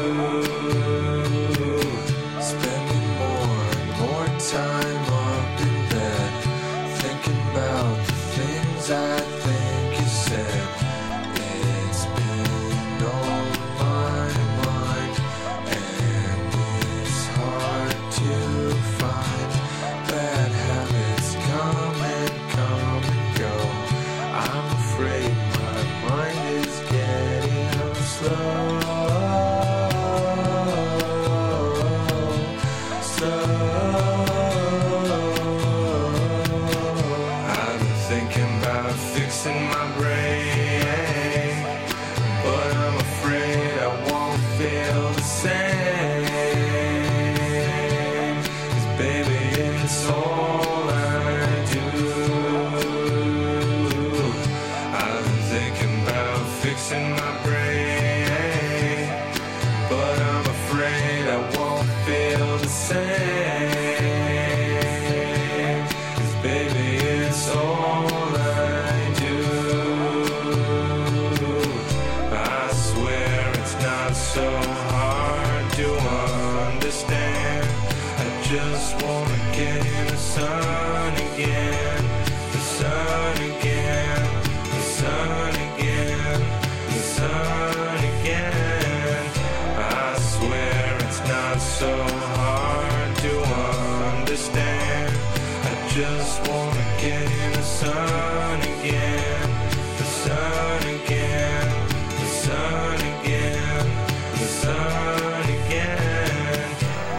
Spending more and more time up in bed, thinking about the things I think you said. It's been on my mind, and it's hard to find. Bad habits come and come and go. I'm afraid my mind is getting slow. I've been thinking about fixing my brain, but I'm afraid I won't feel the same. 'Cause baby, it's all I do. I've been thinking about fixing my brain, but I'm afraid I won't feel the same. 'Cause baby, it's all I do. I swear it's not so hard to understand. I just wanna get in the sun again, the sun again, the sun again, the sun again. I swear it's not so hard to understand. I just wanna get in the sun again, the sun again, the sun again, the sun again.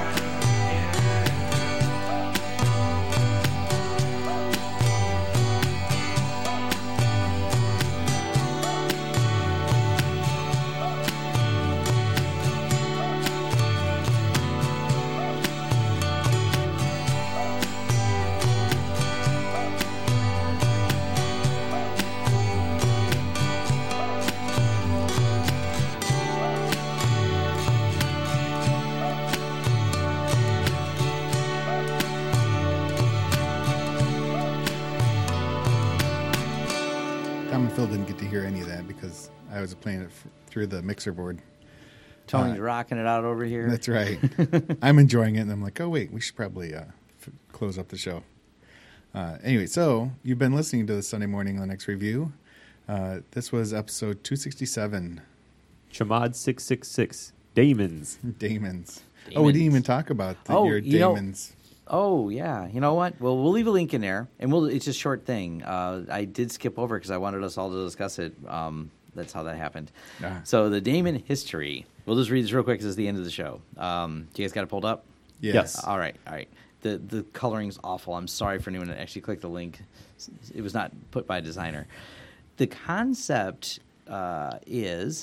Tom and Phil didn't get to hear any of that because I was playing it f- through the mixer board. Tony's Uh, rocking it out over here. That's right. I'm enjoying it, and I'm like, oh, wait, we should probably uh, f- close up the show. Uh, anyway, so you've been listening to the Sunday Morning Linux Review. Uh, this was episode two sixty-seven, Chamad six six six. Damons. Daemons. Oh, we didn't even talk about the, Oh, your you know- Daemons. Oh yeah, you know what? Well, we'll leave a link in there, and we'll. It's a short thing. Uh, I did skip over because I wanted us all to discuss it. Um, that's how that happened. Ah. So the Daemon history. We'll just read this real quick because it's the end of the show. Um, do you guys got it pulled up? Yeah. Yes. All right, all right. The the coloring's awful. I'm sorry for anyone that actually clicked the link. It was not put by a designer. The concept uh, is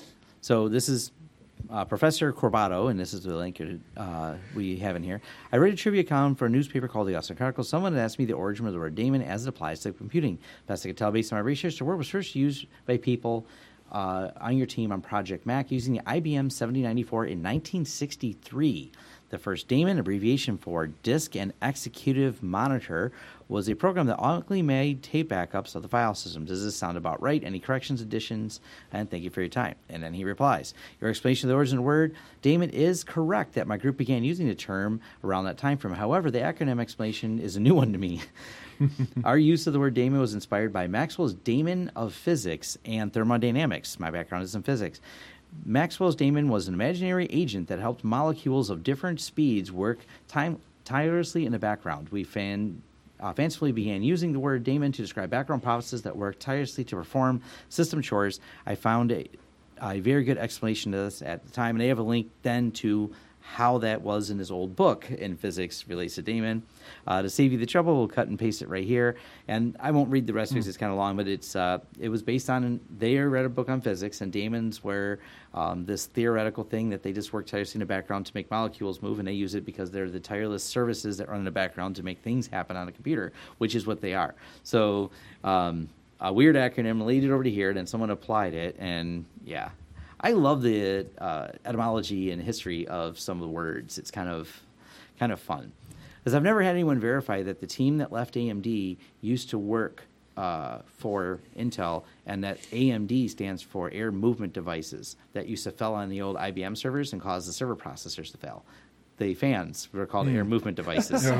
So this is uh, Professor Corbato, and this is the link uh, we have in here. I read a trivia column for a newspaper called the Austin Chronicle. Someone had asked me the origin of the word daemon as it applies to computing. Best I could tell based on my research, the word was first used by people uh, on your team on Project Mac using the I B M seventy ninety-four in nineteen sixty-three. The first daemon, abbreviation for Disk and Executive Monitor, was a program that automatically made tape backups of the file system. Does this sound about right? Any corrections, additions? And thank you for your time. And then he replies, your explanation of the origin of the word daemon is correct that my group began using the term around that time frame. However, the acronym explanation is a new one to me. Our use of the word daemon was inspired by Maxwell's Daemon of Physics and Thermodynamics. My background is in physics. Maxwell's daemon was an imaginary agent that helped molecules of different speeds work time, tirelessly in the background. We fan, uh, fancifully began using the word daemon to describe background processes that work tirelessly to perform system chores. I found a, a very good explanation to this at the time, and they have a link then to how that was in his old book in physics relates to daemon. Uh, to save you the trouble, we'll cut and paste it right here. And I won't read the rest because mm. it's kind of long, but it's uh, it was based on, they read a book on physics, and daemons were um, this theoretical thing that they just work tirelessly in the background to make molecules move, and they use it because they're the tireless services that run in the background to make things happen on a computer, which is what they are. So um, a weird acronym, laid it over to here, then someone applied it, and yeah. I love the uh, etymology and history of some of the words. It's kind of kind of fun. Because I've never had anyone verify that the team that left A M D used to work uh, for Intel, and that A M D stands for Air Movement Devices, that used to fail on the old I B M servers and cause the server processors to fail. The fans were called mm. Air Movement Devices. So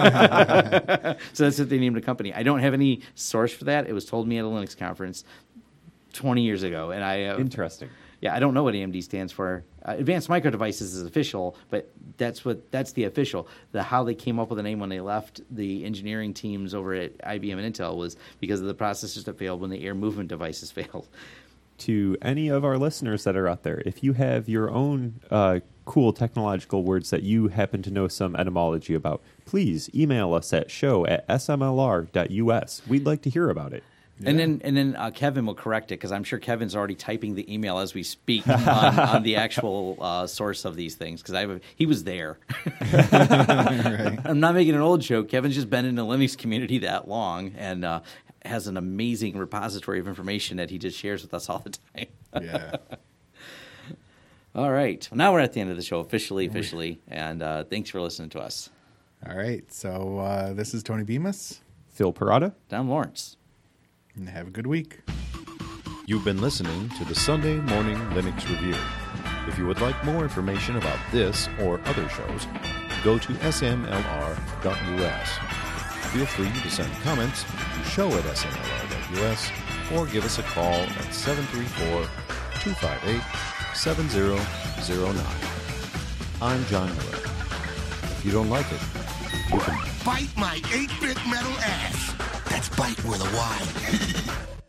that's what they named the company. I don't have any source for that. It was told me at a Linux conference twenty years ago. and I uh, Interesting. Yeah, I don't know what A M D stands for. Uh, Advanced Micro Devices is official, but that's what that's the official. The how they came up with the name when they left the engineering teams over at I B M and Intel was because of the processors that failed when the air movement devices failed. To any of our listeners that are out there, if you have your own uh, cool technological words that you happen to know some etymology about, please email us at show at s m l r dot u s. We'd like to hear about it. Yeah. And then and then uh, Kevin will correct it, because I'm sure Kevin's already typing the email as we speak on, on the actual uh, source of these things, because I have a, he was there. Right. I'm not making an old joke. Kevin's just been in the Linux community that long and uh, has an amazing repository of information that he just shares with us all the time. Yeah. All right. Well, now we're at the end of the show, officially, officially, and uh, thanks for listening to us. All right. So uh, this is Tony Bemis. Phil Parada. Don Lawrence. And have a good week. You've been listening to the Sunday Morning Linux Review. If you would like more information about this or other shows, go to s m l r dot u s. Feel free to send comments to show at s m l r dot u s or give us a call at seven three four, two five eight, seven zero zero nine. I'm John Miller. If you don't like it, you can bite my eight-bit metal ass. That's bite with a Y.